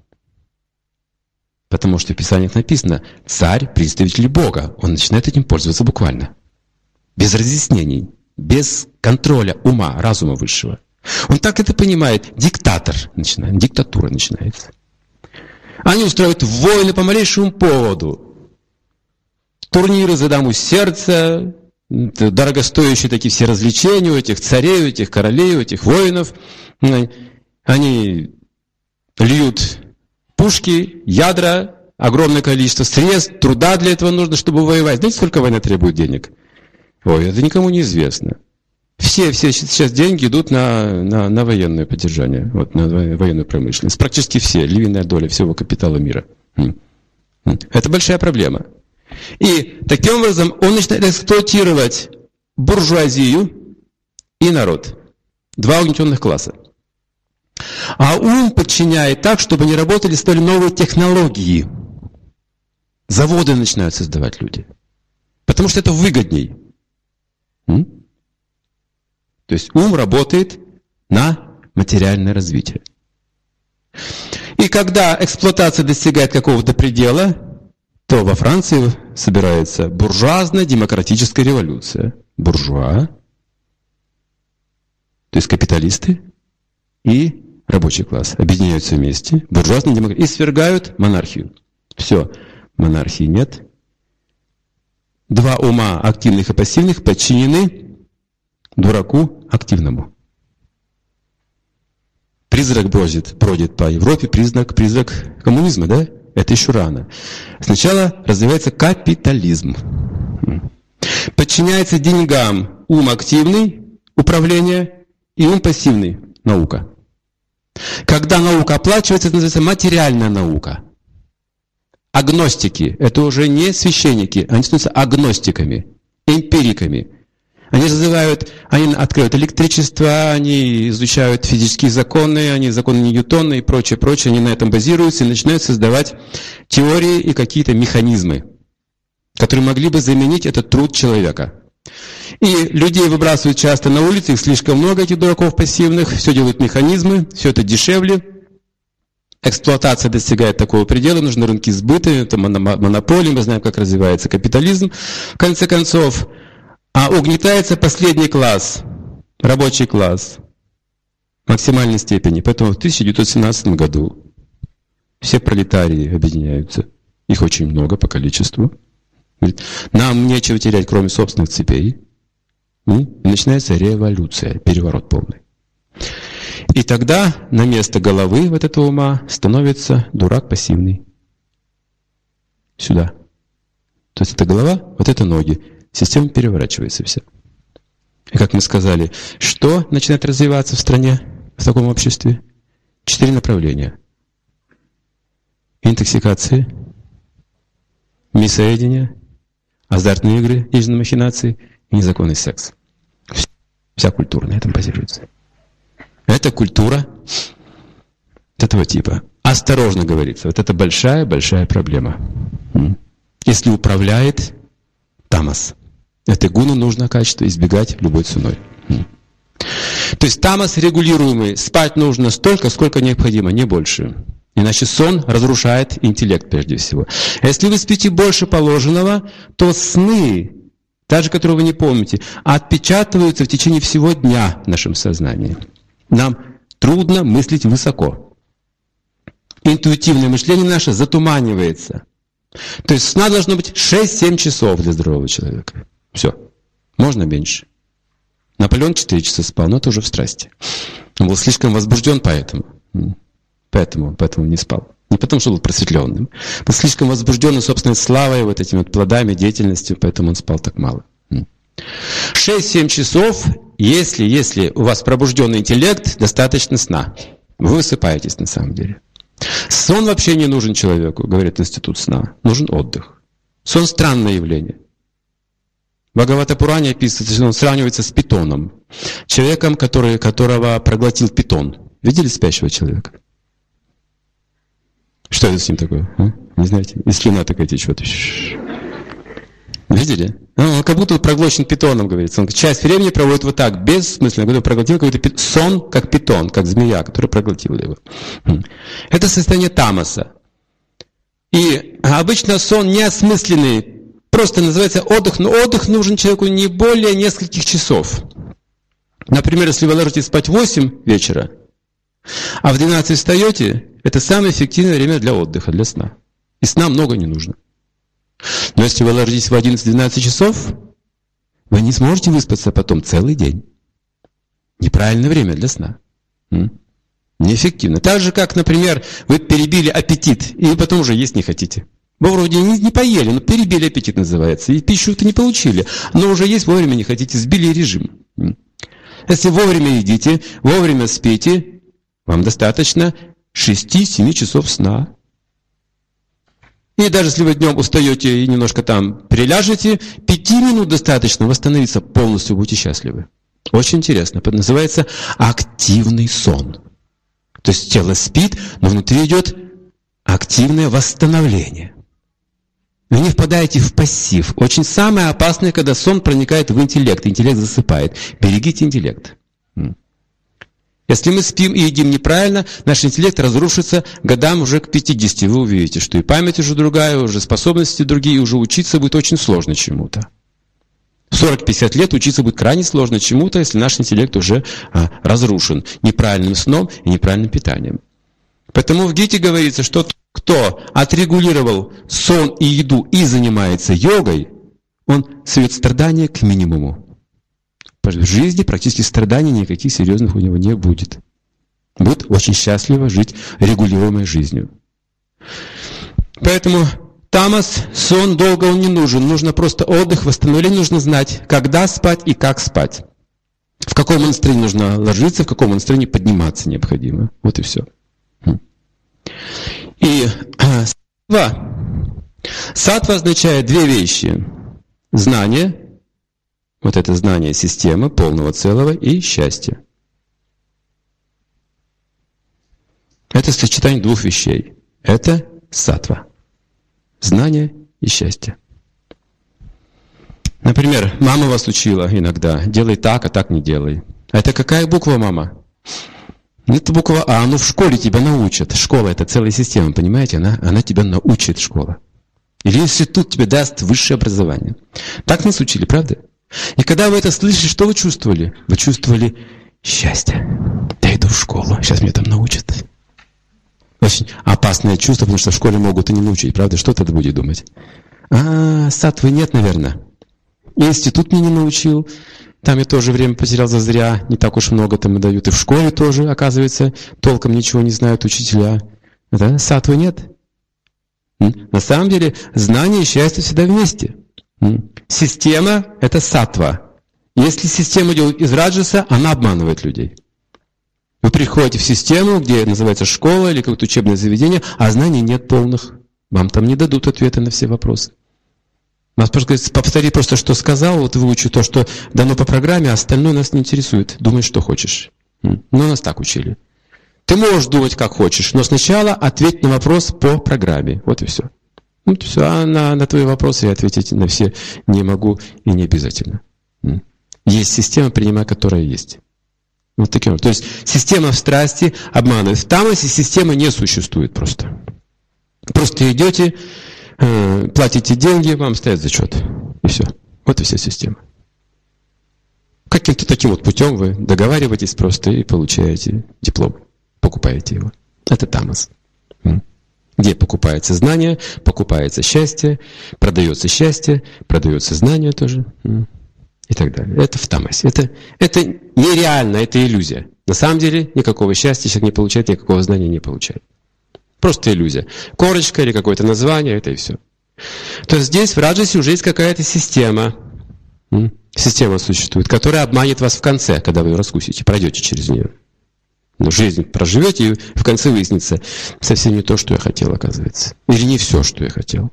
Потому что в Писаниях написано, царь – представитель Бога. Он начинает этим пользоваться буквально. Без разъяснений, без контроля ума, разума высшего. Он так это понимает. Диктатура начинается. Они устраивают войны по малейшему поводу. Турниры за даму сердца, дорогостоящие такие все развлечения у этих царей, у этих королей, у этих воинов. Они льют пушки, ядра, огромное количество средств, труда для этого нужно, чтобы воевать. Знаете, сколько война требует денег? Ой, это никому не известно. Все сейчас деньги идут на военное поддержание, вот, на военную промышленность. Практически все, львиная доля всего капитала мира. Это большая проблема. И таким образом он начинает эксплуатировать буржуазию и народ. Два угнетенных класса. А ум подчиняет так, чтобы они работали, стали новые технологии. Заводы начинают создавать люди. Потому что это выгодней. То есть ум работает на материальное развитие. И когда эксплуатация достигает какого-то предела, то во Франции собирается буржуазно-демократическая революция. Буржуа, то есть капиталисты и рабочий класс объединяются вместе, буржуазно демократия, и свергают монархию. Все, монархии нет. Два ума, активных и пассивных, подчинены дураку активному. Призрак бродит по Европе, призрак коммунизма, да? Это еще рано. Сначала развивается капитализм. Подчиняется деньгам ум активный, управление, и ум пассивный, наука. Когда наука оплачивается, это называется материальная наука. Агностики – это уже не священники, они становятся агностиками, эмпириками. Они открывают электричество, они изучают физические законы, они законы Ньютона и прочее, они на этом базируются и начинают создавать теории и какие-то механизмы. которые могли бы заменить этот труд человека. И людей выбрасывают часто на улице, их слишком много, этих дураков пассивных, все делают механизмы, все это дешевле. Эксплуатация достигает такого предела, нужны рынки сбыта, это монополия, мы знаем, как развивается капитализм. В конце концов, угнетается последний класс, рабочий класс, в максимальной степени. Поэтому в 1917 году все пролетарии объединяются, их очень много по количеству. Нам нечего терять, кроме собственных цепей. И начинается революция, переворот полный. И тогда на место головы вот этого ума становится дурак пассивный. Сюда. То есть это голова, вот это ноги. Система переворачивается вся. И как мы сказали, что начинает развиваться в стране, в таком обществе? 4 направления. Интоксикации, мясоедение, азартные игры, денежные махинации и незаконный секс. Вся культура на этом базируется. Это культура этого типа. Осторожно говорится, вот это большая проблема. Если управляет тамас, этой гуну нужно качество избегать любой ценой. То есть тамас регулируемый, спать нужно столько, сколько необходимо, не больше. Иначе сон разрушает интеллект прежде всего. Если вы спите больше положенного, то сны, даже которые вы не помните, отпечатываются в течение всего дня в нашем сознании. Нам трудно мыслить высоко. Интуитивное мышление наше затуманивается. То есть сна должно быть 6-7 часов для здорового человека. Все. Можно меньше. Наполеон 4 часа спал, но это уже в страсти. Он был слишком возбужден поэтому не спал. Не потому, что был просветленным. Был слишком возбужден собственной славой, вот этими вот плодами, деятельностью, поэтому он спал так мало. 6-7 часов, если у вас пробужденный интеллект, достаточно сна. Вы высыпаетесь на самом деле. Сон вообще не нужен человеку, говорит институт сна. Нужен отдых. Сон – странное явление. В Бхагавата-пуране описывается, что он сравнивается с питоном. Человеком, которого проглотил питон. Видели спящего человека? Что это с ним такое? Не знаете? И слюна такая течет. Видели? Он как будто проглочен питоном, говорится. Он часть времени проводит вот так, бессмысленно. Когда проглотил какой-то сон, как питон, как змея, которая проглотила его. Это состояние тамаса. И обычно сон неосмысленный, просто называется отдых, но отдых нужен человеку не более нескольких часов. Например, если вы ложитесь спать в 8 вечера, а в 12 встаете, это самое эффективное время для отдыха, для сна. И сна много не нужно. Но если вы ложитесь в 11-12 часов, вы не сможете выспаться потом целый день. Неправильное время для сна. Неэффективно. Так же, как, например, вы перебили аппетит, и потом уже есть не хотите. Вы вроде не поели, но перебили аппетит называется. И пищу-то не получили, но уже есть вовремя не хотите, сбили режим. Если вовремя едите, вовремя спите, вам достаточно 6-7 часов сна. И даже если вы днем устаете и немножко там приляжете, 5 минут достаточно восстановиться, полностью будете счастливы. Очень интересно. Это называется активный сон. То есть тело спит, но внутри идет активное восстановление. Вы не впадаете в пассив. Очень самое опасное, когда сон проникает в интеллект. Интеллект засыпает. Берегите интеллект. Если мы спим и едим неправильно, наш интеллект разрушится годам уже к 50. Вы увидите, что и память уже другая, уже способности другие, и уже учиться будет очень сложно чему-то. В 40-50 лет учиться будет крайне сложно чему-то, если наш интеллект уже разрушен неправильным сном и неправильным питанием. Поэтому в Гите говорится, что кто отрегулировал сон и еду и занимается йогой, он сведет страдания к минимуму. В жизни практически страданий никаких серьезных у него не будет. Будет очень счастливо жить регулируемой жизнью. Поэтому тамас, сон долго он не нужен. Нужно просто отдых, восстановление. Нужно знать, когда спать и как спать. В каком настроении нужно ложиться, в каком настроении подниматься необходимо. Вот и все. И саттва. Саттва означает 2 вещи. Знание. Вот это знание системы, полного целого, и счастье. Это сочетание 2 вещей. Это саттва. Знание и счастье. Например, мама вас учила иногда, делай так, а так не делай. А это какая буква, мама? Это буква А, в школе тебя научат. Школа — это целая система, понимаете? Она тебя научит, школа. Или институт тебе даст высшее образование. Так нас учили, правда? И когда вы это слышали, что вы чувствовали? Вы чувствовали счастье. Я иду в школу, сейчас меня там научат. Очень опасное чувство, потому что в школе могут и не научить, правда? Что тогда будет думать? Саттвы нет, наверное. И институт меня не научил. Там я тоже время потерял зазря. Не так уж много там и дают. И в школе тоже, оказывается, толком ничего не знают учителя. Да? Саттвы нет. На самом деле, знание и счастье всегда вместе. Система — это саттва. Если система идет из раджаса, она обманывает людей. Вы приходите в систему, где называется школа или какое-то учебное заведение, а знаний нет полных. Вам там не дадут ответы на все вопросы. Нас просто говорит, повтори просто, что сказал, вот выучи то, что дано по программе, а остальное нас не интересует. Думай, что хочешь. Нас так учили. Ты можешь думать, как хочешь, но сначала ответь на вопрос по программе. Вот и все. Все. А на твои вопросы я ответить на все не могу и не обязательно. Есть система, принимая которая есть. Вот таким. То есть система в страсти обманывает. В тамасе системы не существует просто. Просто идете, платите деньги, вам ставят зачет. И все. Вот и вся система. Каким-то таким вот путем вы договариваетесь просто и получаете диплом. Покупаете его. Это тамас. Где покупается знание, покупается счастье, продается знание тоже. И так далее. Это в тамасе. Это нереально, это иллюзия. На самом деле никакого счастья человек не получает, никакого знания не получает. Просто иллюзия. Корочка или какое-то название, это и все. То есть здесь в раджасе уже есть какая-то система. Система существует, которая обманет вас в конце, когда вы ее раскусите, пройдете через нее. Но жизнь проживете, и в конце выяснится совсем не то, что я хотел, оказывается. Или не все, что я хотел.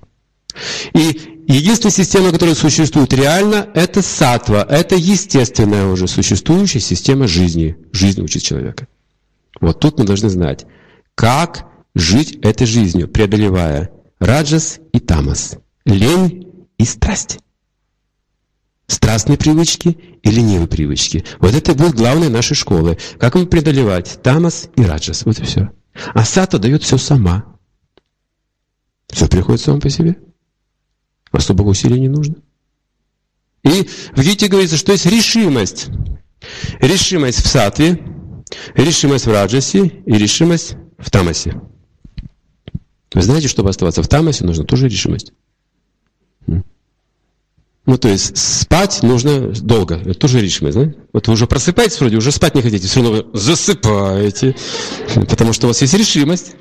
И единственная система, которая существует реально, это саттва. Это естественная уже существующая система жизни. Жизнь учит человека. Вот тут мы должны знать, как жить этой жизнью, преодолевая раджас и тамас, лень и страсть. Страстные привычки и ленивые привычки. Вот это будет главной нашей школы. Как им преодолевать тамас и раджас. Вот и все. А саттва дает все сама. Все приходит само по себе. Особого усилия не нужно. И в Гите говорится, что есть решимость. Решимость в саттве, решимость в раджасе и решимость в тамасе. Вы знаете, чтобы оставаться в тамасе, нужна тоже решимость. То есть спать нужно долго. Это тоже решимость, да? Вот вы уже просыпаетесь вроде, уже спать не хотите, все равно вы засыпаете. Потому что у вас есть решимость.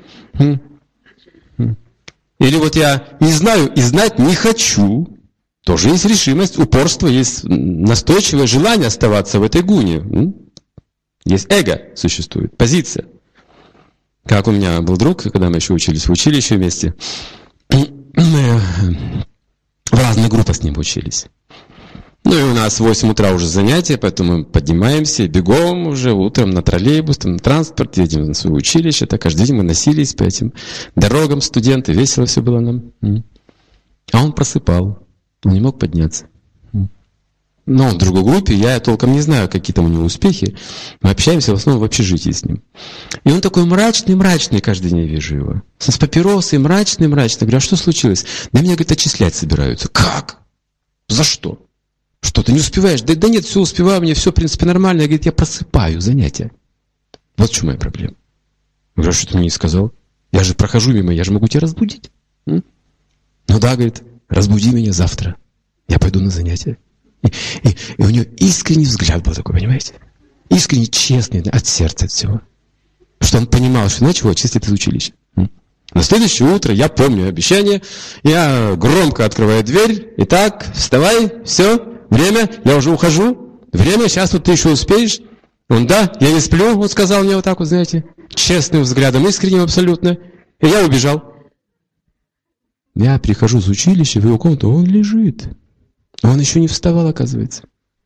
Или вот я не знаю и знать не хочу. Тоже есть решимость, упорство, есть настойчивое желание оставаться в этой гуне. Есть эго существует, позиция. Как у меня был друг, когда мы еще учились в училище вместе. Мы в разных группах с ним учились. И у нас в 8 утра уже занятия, поэтому мы поднимаемся, бегом уже утром на троллейбус, там, на транспорт, едем на свое училище. Так каждый день мы носились по этим дорогам, студенты, весело все было нам. А он просыпал, он не мог подняться. Но он в другой группе, я толком не знаю, какие там у него успехи. Мы общаемся в основном в общежитии с ним. И он такой мрачный, каждый день вижу его. С папиросой, мрачный. Говорю, а что случилось? Да меня, говорит, отчислять собираются. Как? За что? Что, ты не успеваешь? Да нет, все успеваю, мне все, в принципе, нормально. Я, говорит, я просыпаю занятия. Вот в чем моя проблема. Я говорю, что ты мне не сказал? Я же прохожу мимо, я же могу тебя разбудить. Ну да, говорит, разбуди меня завтра. Я пойду на занятия. И у него искренний взгляд был такой, понимаете? Искренне, честный, от сердца, от всего. Что он понимал, что иначе его отчислят из училища. На следующее утро, я помню обещание, я громко открываю дверь. Итак, вставай, все, время, я уже ухожу. Время, сейчас вот ты еще успеешь. Он, да, я не сплю, вот сказал мне вот так вот, знаете, честным взглядом, искренним абсолютно. И я убежал. Я прихожу с училища в его комнату, он лежит. Он еще не вставал, оказывается.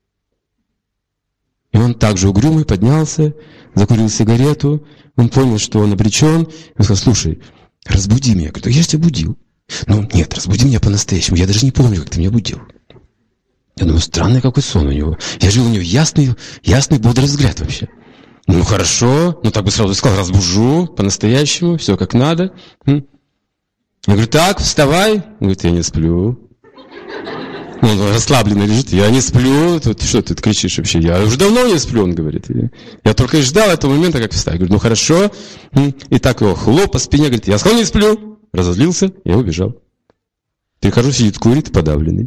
И он также угрюмый поднялся, закурил сигарету. Он понял, что он обречен. Он сказал, слушай, разбуди меня. Я говорю, я же тебя будил. Ну, нет, разбуди меня по-настоящему. Я даже не помню, как ты меня будил. Я думаю, странный какой сон у него. Я жил, у него ясный, бодрый взгляд вообще. Ну, хорошо. Ну, так бы сразу сказал, разбужу по-настоящему, все как надо. Я говорю, так, вставай. Он говорит, я не сплю. Он расслабленно лежит, я не сплю. Что ты кричишь вообще? Я уже давно не сплю, он говорит. Я только и ждал этого момента, как встать. Я говорю, ну, хорошо. И так его хлоп по спине, говорит, я сказал, не сплю. Разозлился, я убежал. Прихожу, сидит, курит, подавленный.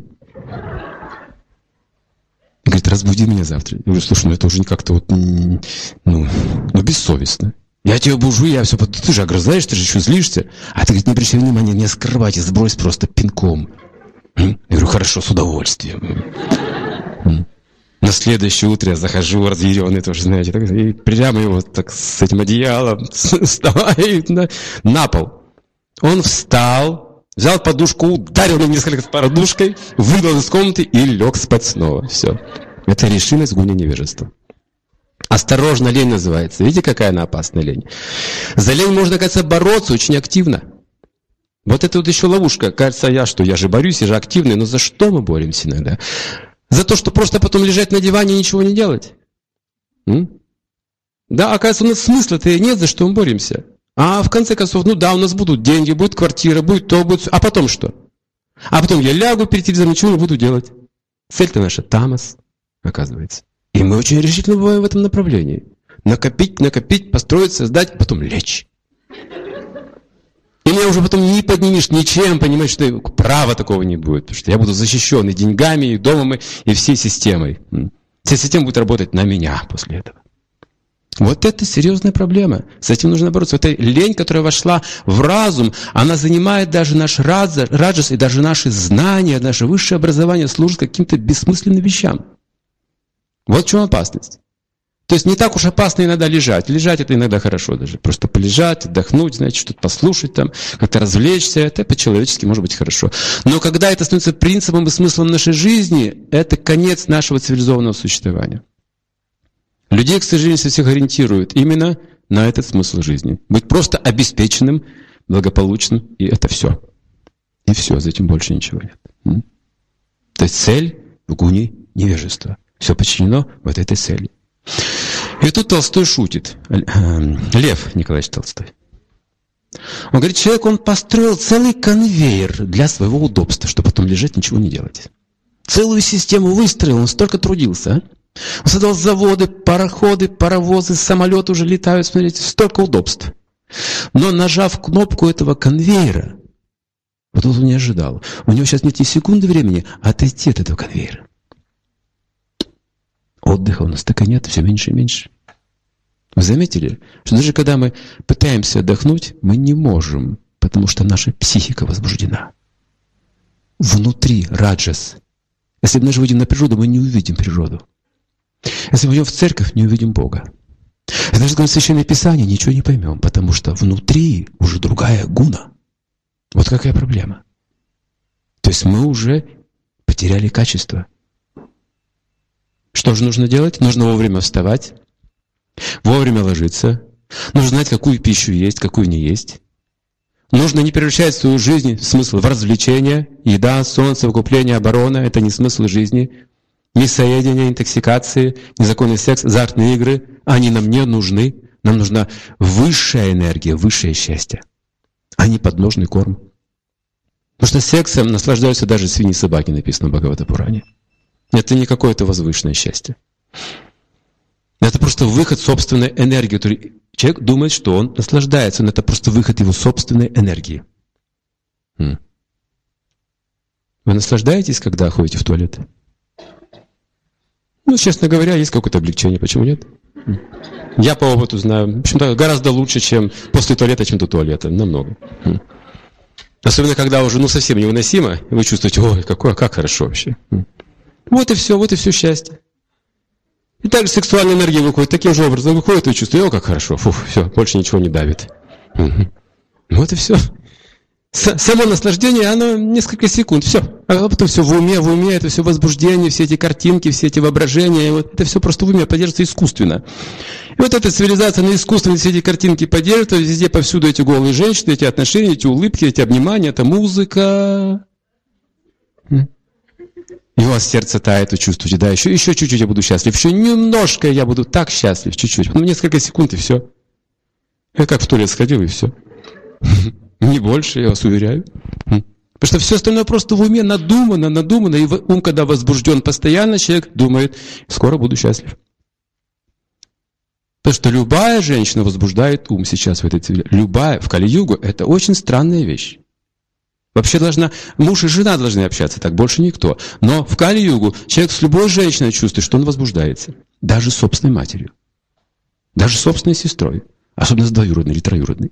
Говорит, разбуди меня завтра. Я говорю, слушай, ну это уже как-то вот, бессовестно. Я тебя бужу, я все, ты же огрызаешь, ты же еще злишься. А ты, говорит, не обращай внимания, не скрывайте, сбрось просто пинком. Я говорю, хорошо, с удовольствием. На следующее утро я захожу, разъяренный тоже, знаете, так, и прямо его так с этим одеялом вставай на пол. Он встал, взял подушку, ударил меня несколько раз подушкой, выгнал из комнаты и лег спать снова. Все. Это решимость гуня невежества. Осторожно, лень называется. Видите, какая она опасная лень? За лень можно, кажется, бороться очень активно. Вот это вот еще ловушка. Кажется, я же борюсь, я же активный. Но за что мы боремся иногда? За то, что просто потом лежать на диване и ничего не делать. Да, оказывается, у нас смысла-то нет, за что мы боремся. А в конце концов, у нас будут деньги, будет квартира, будет то, будет... А потом что? А потом я лягу перед телевизором, ничего не буду делать. Цель-то наша тамос, оказывается. И мы очень решительно бываем в этом направлении. Накопить, построить, создать, а потом лечь. И меня уже потом не поднимешь ничем, понимаешь, что права такого не будет. Потому что я буду защищен и деньгами, и домом, и всей системой. Вся система будет работать на меня после этого. Вот это серьезная проблема. С этим нужно бороться. Вот эта лень, которая вошла в разум, она занимает даже наш раджас, и даже наши знания, наше высшее образование служит каким-то бессмысленным вещам. Вот в чем опасность. То есть не так уж опасно иногда лежать. Лежать это иногда хорошо даже. Просто полежать, отдохнуть, знаете, что-то послушать там, как-то развлечься. Это по-человечески может быть хорошо. Но когда это становится принципом и смыслом нашей жизни, это конец нашего цивилизованного существования. Людей, к сожалению, всех ориентируют именно на этот смысл жизни. Быть просто обеспеченным, благополучным, и это все. И все, за этим больше ничего нет. То есть цель в гуне невежества. Все подчинено вот этой цели. И тут Толстой шутит. Лев Николаевич Толстой. Он говорит, человек, он построил целый конвейер для своего удобства, чтобы потом лежать, ничего не делать. Целую систему выстроил, он столько трудился, Он создал заводы, пароходы, паровозы, самолеты уже летают, смотрите, столько удобств. Но нажав кнопку этого конвейера, вот он не ожидал. У него сейчас нет ни секунды времени отойти от этого конвейера. Отдыха у нас так и нет, все меньше и меньше. Вы заметили, что даже когда мы пытаемся отдохнуть, мы не можем, потому что наша психика возбуждена. Внутри раджас. Если мы даже выйдем на природу, мы не увидим природу. Если мы идем в церковь, не увидим Бога. Если даже говорим Священное Писание, ничего не поймем, потому что внутри уже другая гуна. Вот какая проблема. То есть мы уже потеряли качество. Что же нужно делать? Нужно вовремя вставать, вовремя ложиться. Нужно знать, какую пищу есть, какую не есть. Нужно не превращать свою жизнь в смысл в развлечение. Еда, сон, совокупление, оборона – это не смысл жизни. Мясоедение, интоксикации, незаконный секс, азартные игры – они нам не нужны. Нам нужна высшая энергия, высшее счастье, а не подножный корм. Потому что сексом наслаждаются даже свиньи и собаки, написано в Бхагавата-пуране. Это не какое-то возвышенное счастье. Это просто выход собственной энергии. Человек думает, что он наслаждается, но это просто выход его собственной энергии. Вы наслаждаетесь, когда ходите в туалет? Ну, честно говоря, есть какое-то облегчение. Почему нет? Я по опыту знаю. В общем-то, гораздо лучше, чем после туалета, чем до туалета. Намного. Особенно, когда уже совсем невыносимо, и вы чувствуете, ой, как хорошо вообще. Вот и все счастье. И также сексуальная энергия выходит таким же образом. Выходит и чувствует, как хорошо, все, больше ничего не давит. Вот и все. Само наслаждение, оно несколько секунд, все. А потом все в уме, это все возбуждение, все эти картинки, все эти воображения, вот это все просто в уме поддерживается искусственно. И вот эта цивилизация на искусственно все эти картинки поддерживает, везде повсюду эти голые женщины, эти отношения, эти улыбки, эти обнимания, это музыка. И у вас сердце тает, вы чувствуете, да, еще чуть-чуть я буду счастлив, еще немножко я буду так счастлив, чуть-чуть. Ну, несколько секунд, и все. Я как в туалет сходил, и все. Не больше, я вас уверяю. Потому что все остальное просто в уме надумано, и ум, когда возбужден постоянно, человек думает, скоро буду счастлив. Потому что любая женщина возбуждает ум сейчас в этой цивилизации. Любая, в Кали-югу, это очень странная вещь. Вообще муж и жена должны общаться так, больше никто. Но в Кали-югу человек с любой женщиной чувствует, что он возбуждается. Даже с собственной матерью. Даже с собственной сестрой. Особенно с двоюродной или троюродной.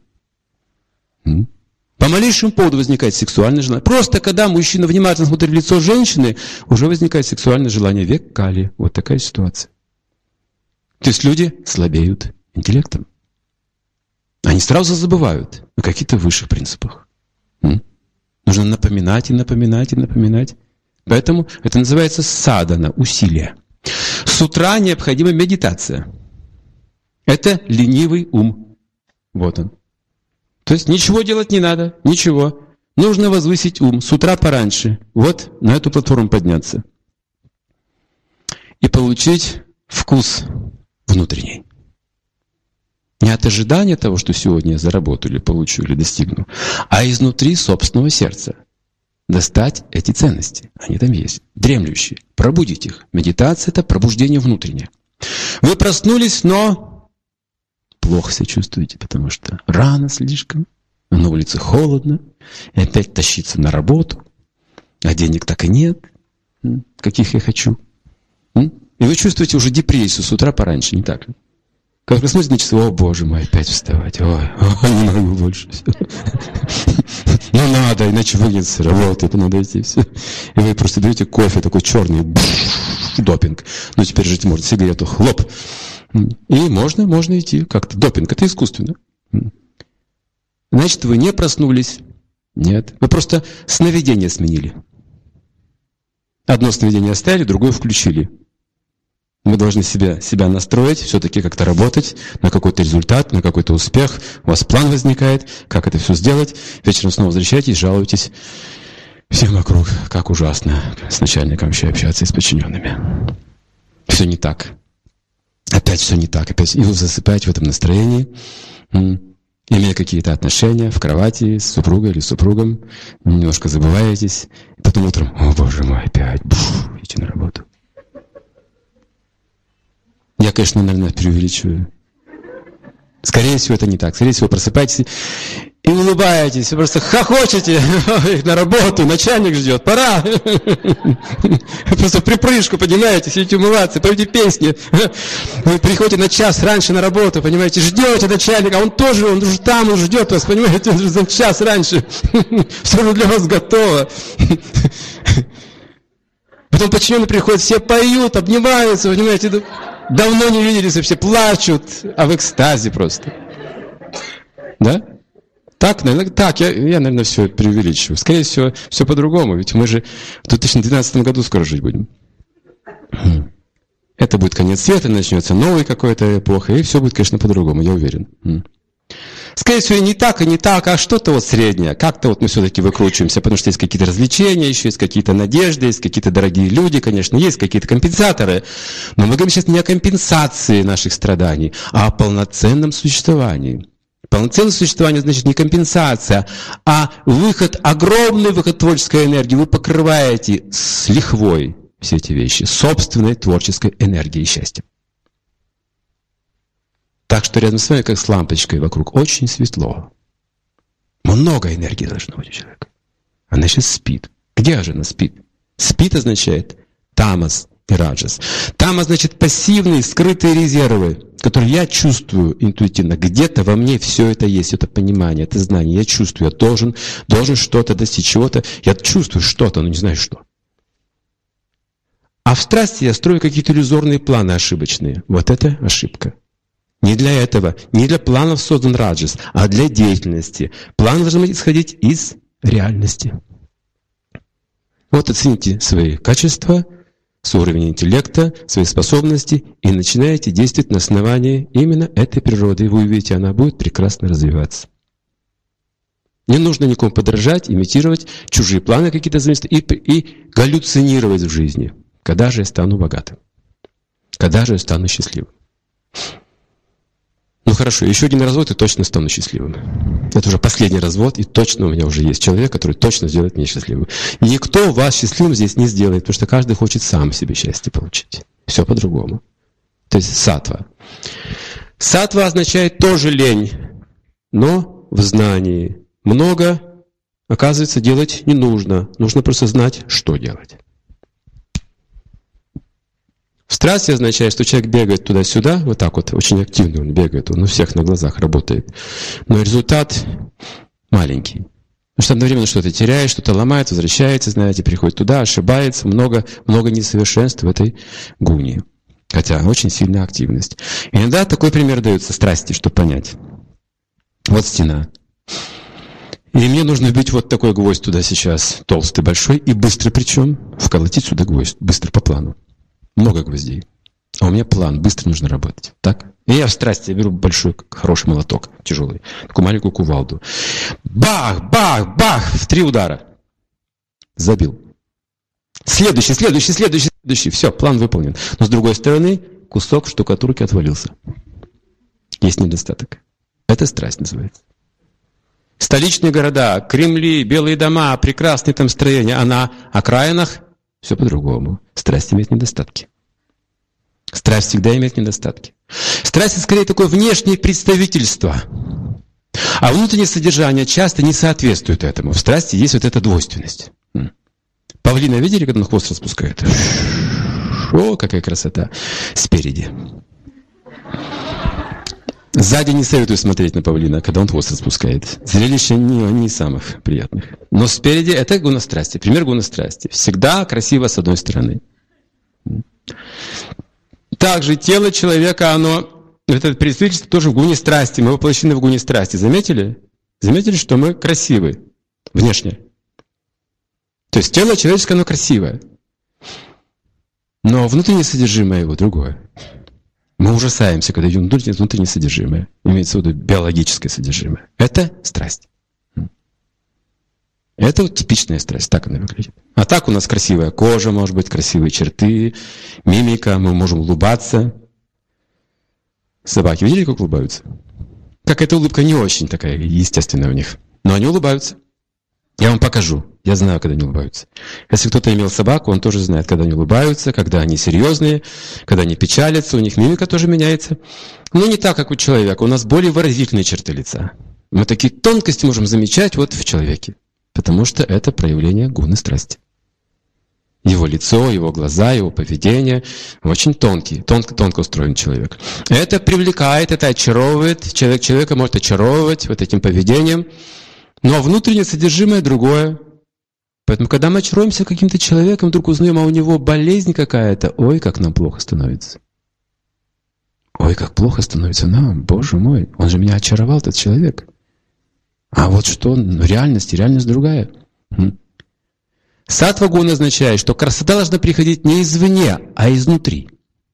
По малейшему поводу возникает сексуальное желание. Просто когда мужчина внимательно смотрит в лицо женщины, уже возникает сексуальное желание. Век Кали. Вот такая ситуация. То есть люди слабеют интеллектом. Они сразу забывают о каких-то высших принципах. Нужно напоминать и напоминать и напоминать. Поэтому это называется садана, усилие. С утра необходима медитация. Это ленивый ум. Вот он. То есть ничего делать не надо, ничего. Нужно возвысить ум с утра пораньше. Вот на эту платформу подняться. И получить вкус внутренний. Не от ожидания того, что сегодня я заработаю, или получу, или достигну, а изнутри собственного сердца. Достать эти ценности. Они там есть. Дремлющие. Пробудить их. Медитация – это пробуждение внутреннее. Вы проснулись, но плохо себя чувствуете, потому что рано слишком, на улице холодно, и опять тащиться на работу, а денег так и нет, каких я хочу. И вы чувствуете уже депрессию с утра пораньше, не так ли? Как вы смотрите на часы, о, Боже мой, опять вставать, ой, не могу больше. Ну надо, иначе выгонят с работы, надо идти, все. И вы просто даете кофе такой черный, допинг. Ну теперь жить можно, сигарету, хлоп. И можно идти как-то. Допинг, это искусственно. Значит, вы не проснулись. Нет. Вы просто сновидение сменили. Одно сновидение оставили, другое включили. Мы должны себя настроить, все-таки как-то работать на какой-то результат, на какой-то успех. У вас план возникает, как это все сделать. Вечером снова возвращаетесь, жалуетесь всем вокруг, как ужасно с начальником вообще общаться и с подчиненными. Все не так. Опять все не так. Опять. И вы засыпаете в этом настроении, имея какие-то отношения в кровати с супругой или с супругом, немножко забываетесь. И потом утром, о, Боже мой, опять, идти на работу. Я, конечно, наверное, преувеличиваю. Скорее всего, это не так. Скорее всего, просыпаетесь и улыбаетесь, вы просто хохочете на работу, начальник ждет, пора. Просто в припрыжку поднимаетесь, идите умываться, поете песни. Вы приходите на час раньше на работу, понимаете, ждете начальника, он уже там, он ждет вас, понимаете, он уже за час раньше. Все уже для вас готово. Потом подчиненные приходят, все поют, обнимаются, понимаете, давно не виделись, все плачут, а в экстазе просто. Да? Так, наверное, так, я наверное, все преувеличиваю. Скорее всего, все по-другому, ведь мы же в 2012 году скоро жить будем. Это будет конец света, начнется новая какая-то эпоха, и все будет, конечно, по-другому, я уверен. Скорее всего, не так, а что-то вот среднее. Как-то вот мы все-таки выкручиваемся, потому что есть какие-то развлечения, еще есть какие-то надежды, есть какие-то дорогие люди, конечно, есть какие-то компенсаторы. Но мы говорим сейчас не о компенсации наших страданий, а о полноценном существовании. Полноценное существование значит не компенсация, а огромный выход творческой энергии. Вы покрываете с лихвой все эти вещи собственной творческой энергией и счастьем. Так что рядом с вами, как с лампочкой вокруг, очень светло. Много энергии должно быть у человека. Она сейчас спит. Где же она спит? Спит означает тамас и раджас. Тамас значит пассивные, скрытые резервы, которые я чувствую интуитивно. Где-то во мне все это есть, это понимание, это знание. Я чувствую, я должен что-то достичь, чего-то. Я чувствую что-то, но не знаю что. А в страсти я строю какие-то иллюзорные планы ошибочные. Вот это ошибка. Не для этого, не для планов создан раджас, а для деятельности. План должен исходить из реальности. Вот оцените свои качества, свой уровень интеллекта, свои способности и начинаете действовать на основании именно этой природы. И вы увидите, она будет прекрасно развиваться. Не нужно никому подражать, имитировать, чужие планы какие-то и галлюцинировать в жизни. Когда же я стану богатым? Когда же я стану счастливым? Ну хорошо, еще один развод, и точно стану счастливым. Это уже последний развод, и точно у меня уже есть человек, который точно сделает меня счастливым. Никто вас счастливым здесь не сделает, потому что каждый хочет сам себе счастье получить. Все по-другому. То есть саттва. Саттва означает тоже лень, но в знании. Много, оказывается, делать не нужно. Нужно просто знать, что делать. В страсти означает, что человек бегает туда-сюда, вот так вот, очень активно он бегает, он у всех на глазах работает. Но результат маленький. Потому что одновременно что-то теряет, что-то ломает, возвращается, знаете, приходит туда, ошибается, много несовершенств в этой гуне. Хотя очень сильная активность. И иногда такой пример дается страсти, чтобы понять. Вот стена. И мне нужно вбить вот такой гвоздь туда сейчас, толстый, большой, и быстро причем вколотить сюда гвоздь, быстро по плану. Много гвоздей. А у меня план, быстро нужно работать. Так? И я в страсти беру большой, хороший молоток, тяжелый, такую маленькую кувалду. Бах, бах, бах, в 3 удара. Забил. Следующий. Все, план выполнен. Но с другой стороны, кусок штукатурки отвалился. Есть недостаток. Это страсть называется. Столичные города, Кремли, белые дома, прекрасные там строения, а на окраинах все по-другому. Страсть имеет недостатки. Страсть всегда имеет недостатки. Страсть — это скорее такое внешнее представительство. А внутреннее содержание часто не соответствует этому. В страсти есть вот эта двойственность. Павлина видели, когда он хвост распускает? О, какая красота! Спереди. Сзади не советую смотреть на павлина, когда он хвост распускает. Зрелище не из самых приятных. Но спереди — это гуна-страсти. Пример гуна-страсти. Всегда красиво с одной стороны. Также тело человека, это представительство тоже в гуне страсти. Мы воплощены в гуне страсти. Заметили? Заметили, что мы красивы внешне? То есть тело человеческое, оно красивое. Но внутреннее содержимое его другое. Мы ужасаемся, когда видим внутреннее содержимое. Имеется в виду биологическое содержимое. Это страсть. Это вот типичная страсть, так она выглядит. А так у нас красивая кожа, может быть, красивые черты, мимика, мы можем улыбаться. Собаки видели, как улыбаются? Какая-то улыбка не очень такая естественная у них. Но они улыбаются. Я вам покажу. Я знаю, когда они улыбаются. Если кто-то имел собаку, он тоже знает, когда они улыбаются, когда они серьезные, когда они печалятся, у них мимика тоже меняется. Но не так, как у человека. У нас более выразительные черты лица. Мы такие тонкости можем замечать вот в человеке. Потому что это проявление гуны страсти. Его лицо, его глаза, его поведение очень тонкий, тонко устроен человек. Это привлекает, это очаровывает. Человека может очаровывать вот этим поведением. Но внутреннее содержимое другое. Поэтому, когда мы очаруемся каким-то человеком, вдруг узнаем, а у него болезнь какая-то, ой, как нам плохо становится. Ой, как плохо становится нам, Боже мой, он же меня очаровал, этот человек. А вот что, реальность другая. Саттва-гуна означает, что красота должна приходить не извне, а изнутри.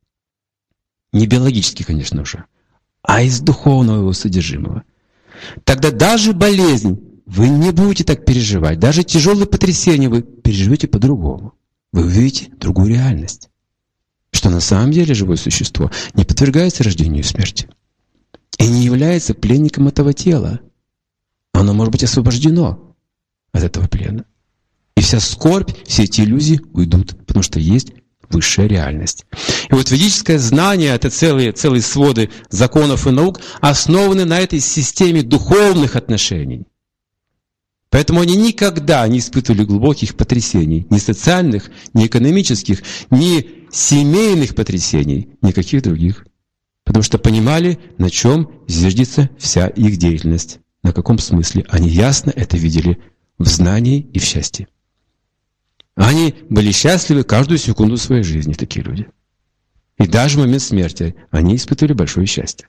Не биологически, конечно же, а из духовного его содержимого. Тогда даже болезнь вы не будете так переживать. Даже тяжелые потрясения вы переживете по-другому. Вы увидите другую реальность. Что на самом деле живое существо не подвергается рождению и смерти. И не является пленником этого тела. Оно может быть освобождено от этого плена. И вся скорбь, все эти иллюзии уйдут, потому что есть высшая реальность. И вот ведическое знание, это целые своды законов и наук, основаны на этой системе духовных отношений. Поэтому они никогда не испытывали глубоких потрясений, ни социальных, ни экономических, ни семейных потрясений, никаких других. Потому что понимали, на чем зиждется вся их деятельность, на каком смысле. Они ясно это видели в знании и в счастье. Они были счастливы каждую секунду своей жизни, такие люди. И даже в момент смерти они испытывали большое счастье.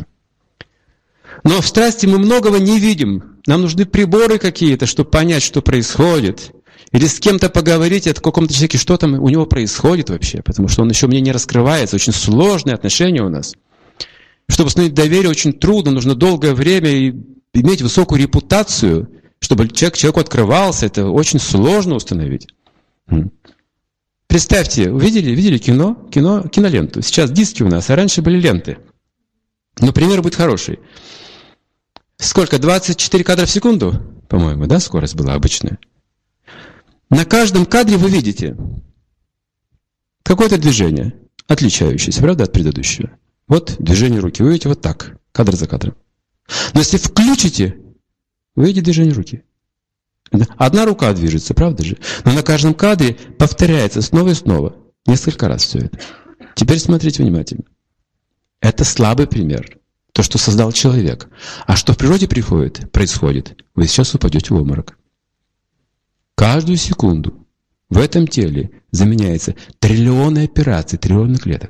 Но в страсти мы многого не видим. Нам нужны приборы какие-то, чтобы понять, что происходит. Или с кем-то поговорить о каком-то человеке, что там у него происходит вообще. Потому что он еще мне не раскрывается. Очень сложные отношения у нас. Чтобы установить доверие, очень трудно. Нужно долгое время и иметь высокую репутацию, Чтобы человеку открывался, это очень сложно установить. Представьте, видели киноленту? Сейчас диски у нас, а раньше были ленты. Но пример будет хороший. Сколько? 24 кадра в секунду? По-моему, да, скорость была обычная. На каждом кадре вы видите какое-то движение, отличающееся, правда, от предыдущего. Вот движение руки. Вы видите вот так, кадр за кадром. Но если включите, вы видите движение руки. Одна рука движется, правда же? Но на каждом кадре повторяется снова и снова. Несколько раз все это. Теперь смотрите внимательно. Это слабый пример. То, что создал человек. А что в природе происходит, вы сейчас упадете в обморок. Каждую секунду в этом теле заменяется триллионы операций, триллионы клеток.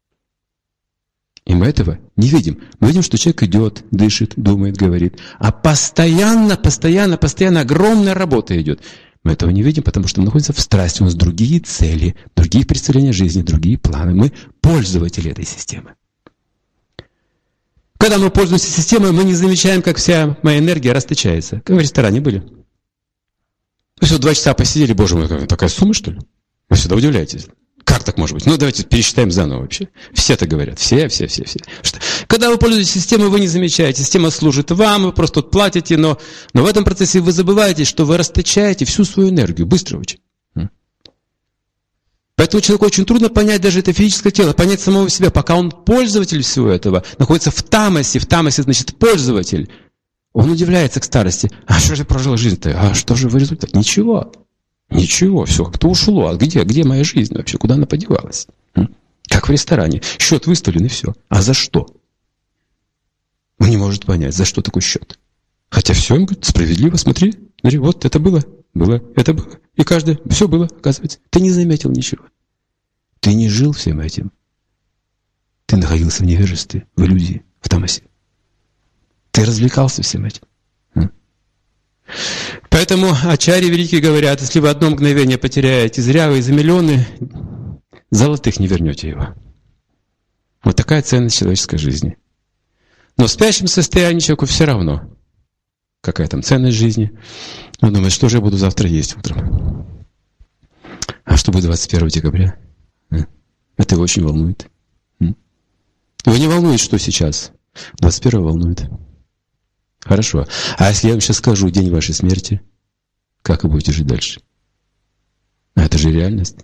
И мы этого не видим. Мы видим, что человек идет, дышит, думает, говорит. А постоянно огромная работа идет. Мы этого не видим, потому что мы находимся в страсти. У нас другие цели, другие представления жизни, другие планы. Мы пользователи этой системы. Когда мы пользуемся системой, мы не замечаем, как вся моя энергия расточается. Как в ресторане были. Вы все 2 часа посидели, боже мой, такая сумма, что ли? Вы всегда удивляетесь. Как так может быть? Ну, давайте пересчитаем заново вообще. Все так говорят. Все. Когда вы пользуетесь системой, вы не замечаете. Система служит вам, вы просто платите, но в этом процессе вы забываете, что вы расточаете всю свою энергию. Быстро очень. Поэтому человеку очень трудно понять даже это физическое тело, понять самого себя, пока он пользователь всего этого, находится в тамосе. В тамосе значит пользователь. Он удивляется к старости. А что же прожил жизнь-то? А что же в результате? Ничего, все как-то ушло. А где моя жизнь вообще? Куда она подевалась? Как в ресторане. Счет выставлен и все. А за что? Он не может понять, за что такой счет. Хотя все, он говорит, справедливо, смотри, вот это было, это было. И каждое, все было, оказывается. Ты не заметил ничего. Ты не жил всем этим. Ты находился в невежестве, в иллюзии, в тамосе. Ты развлекался всем этим. Поэтому ачарьи великие говорят, если вы одно мгновение потеряете зря, вы за миллионы золотых не вернете его. Вот такая ценность человеческой жизни. Но в спящем состоянии человеку все равно, какая там ценность жизни. Он думает, что же я буду завтра есть утром. А что будет 21 декабря? Это его очень волнует. Его не волнует, что сейчас. 21 волнует. Хорошо. А если я вам сейчас скажу день вашей смерти, как вы будете жить дальше? Это же реальность.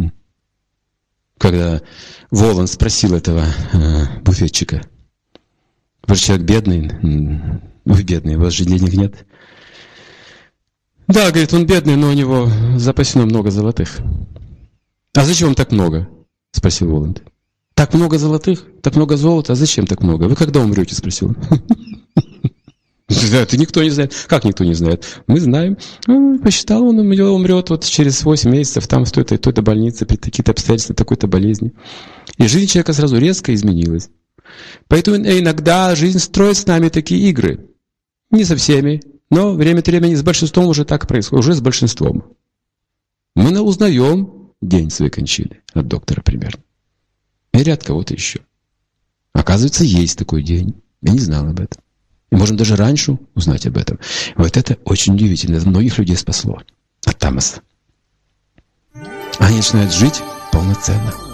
Когда Воланд спросил этого буфетчика, вы же человек бедный, вы бедный, у вас же денег нет. Да, говорит, он бедный, но у него запасено много золотых. А зачем вам так много? Спросил Воланд. Так много золотых, так много золота, а зачем так много? Вы когда умрете? Спросил он. Это никто не знает. Как никто не знает? Мы знаем. Он посчитал, он умрет вот через 8 месяцев там в той-то больнице при таких-то обстоятельствах, такой-то болезни. И жизнь человека сразу резко изменилась. Поэтому иногда жизнь строит с нами такие игры. Не со всеми, но время от времени с большинством уже так происходит. Уже с большинством. Мы узнаем день своей кончины от доктора примерно. Или от кого-то еще. Оказывается, есть такой день. Я не знал об этом. И можем даже раньше узнать об этом. Вот это очень удивительно. Это многих людей спасло от тамоса. Они начинают жить полноценно.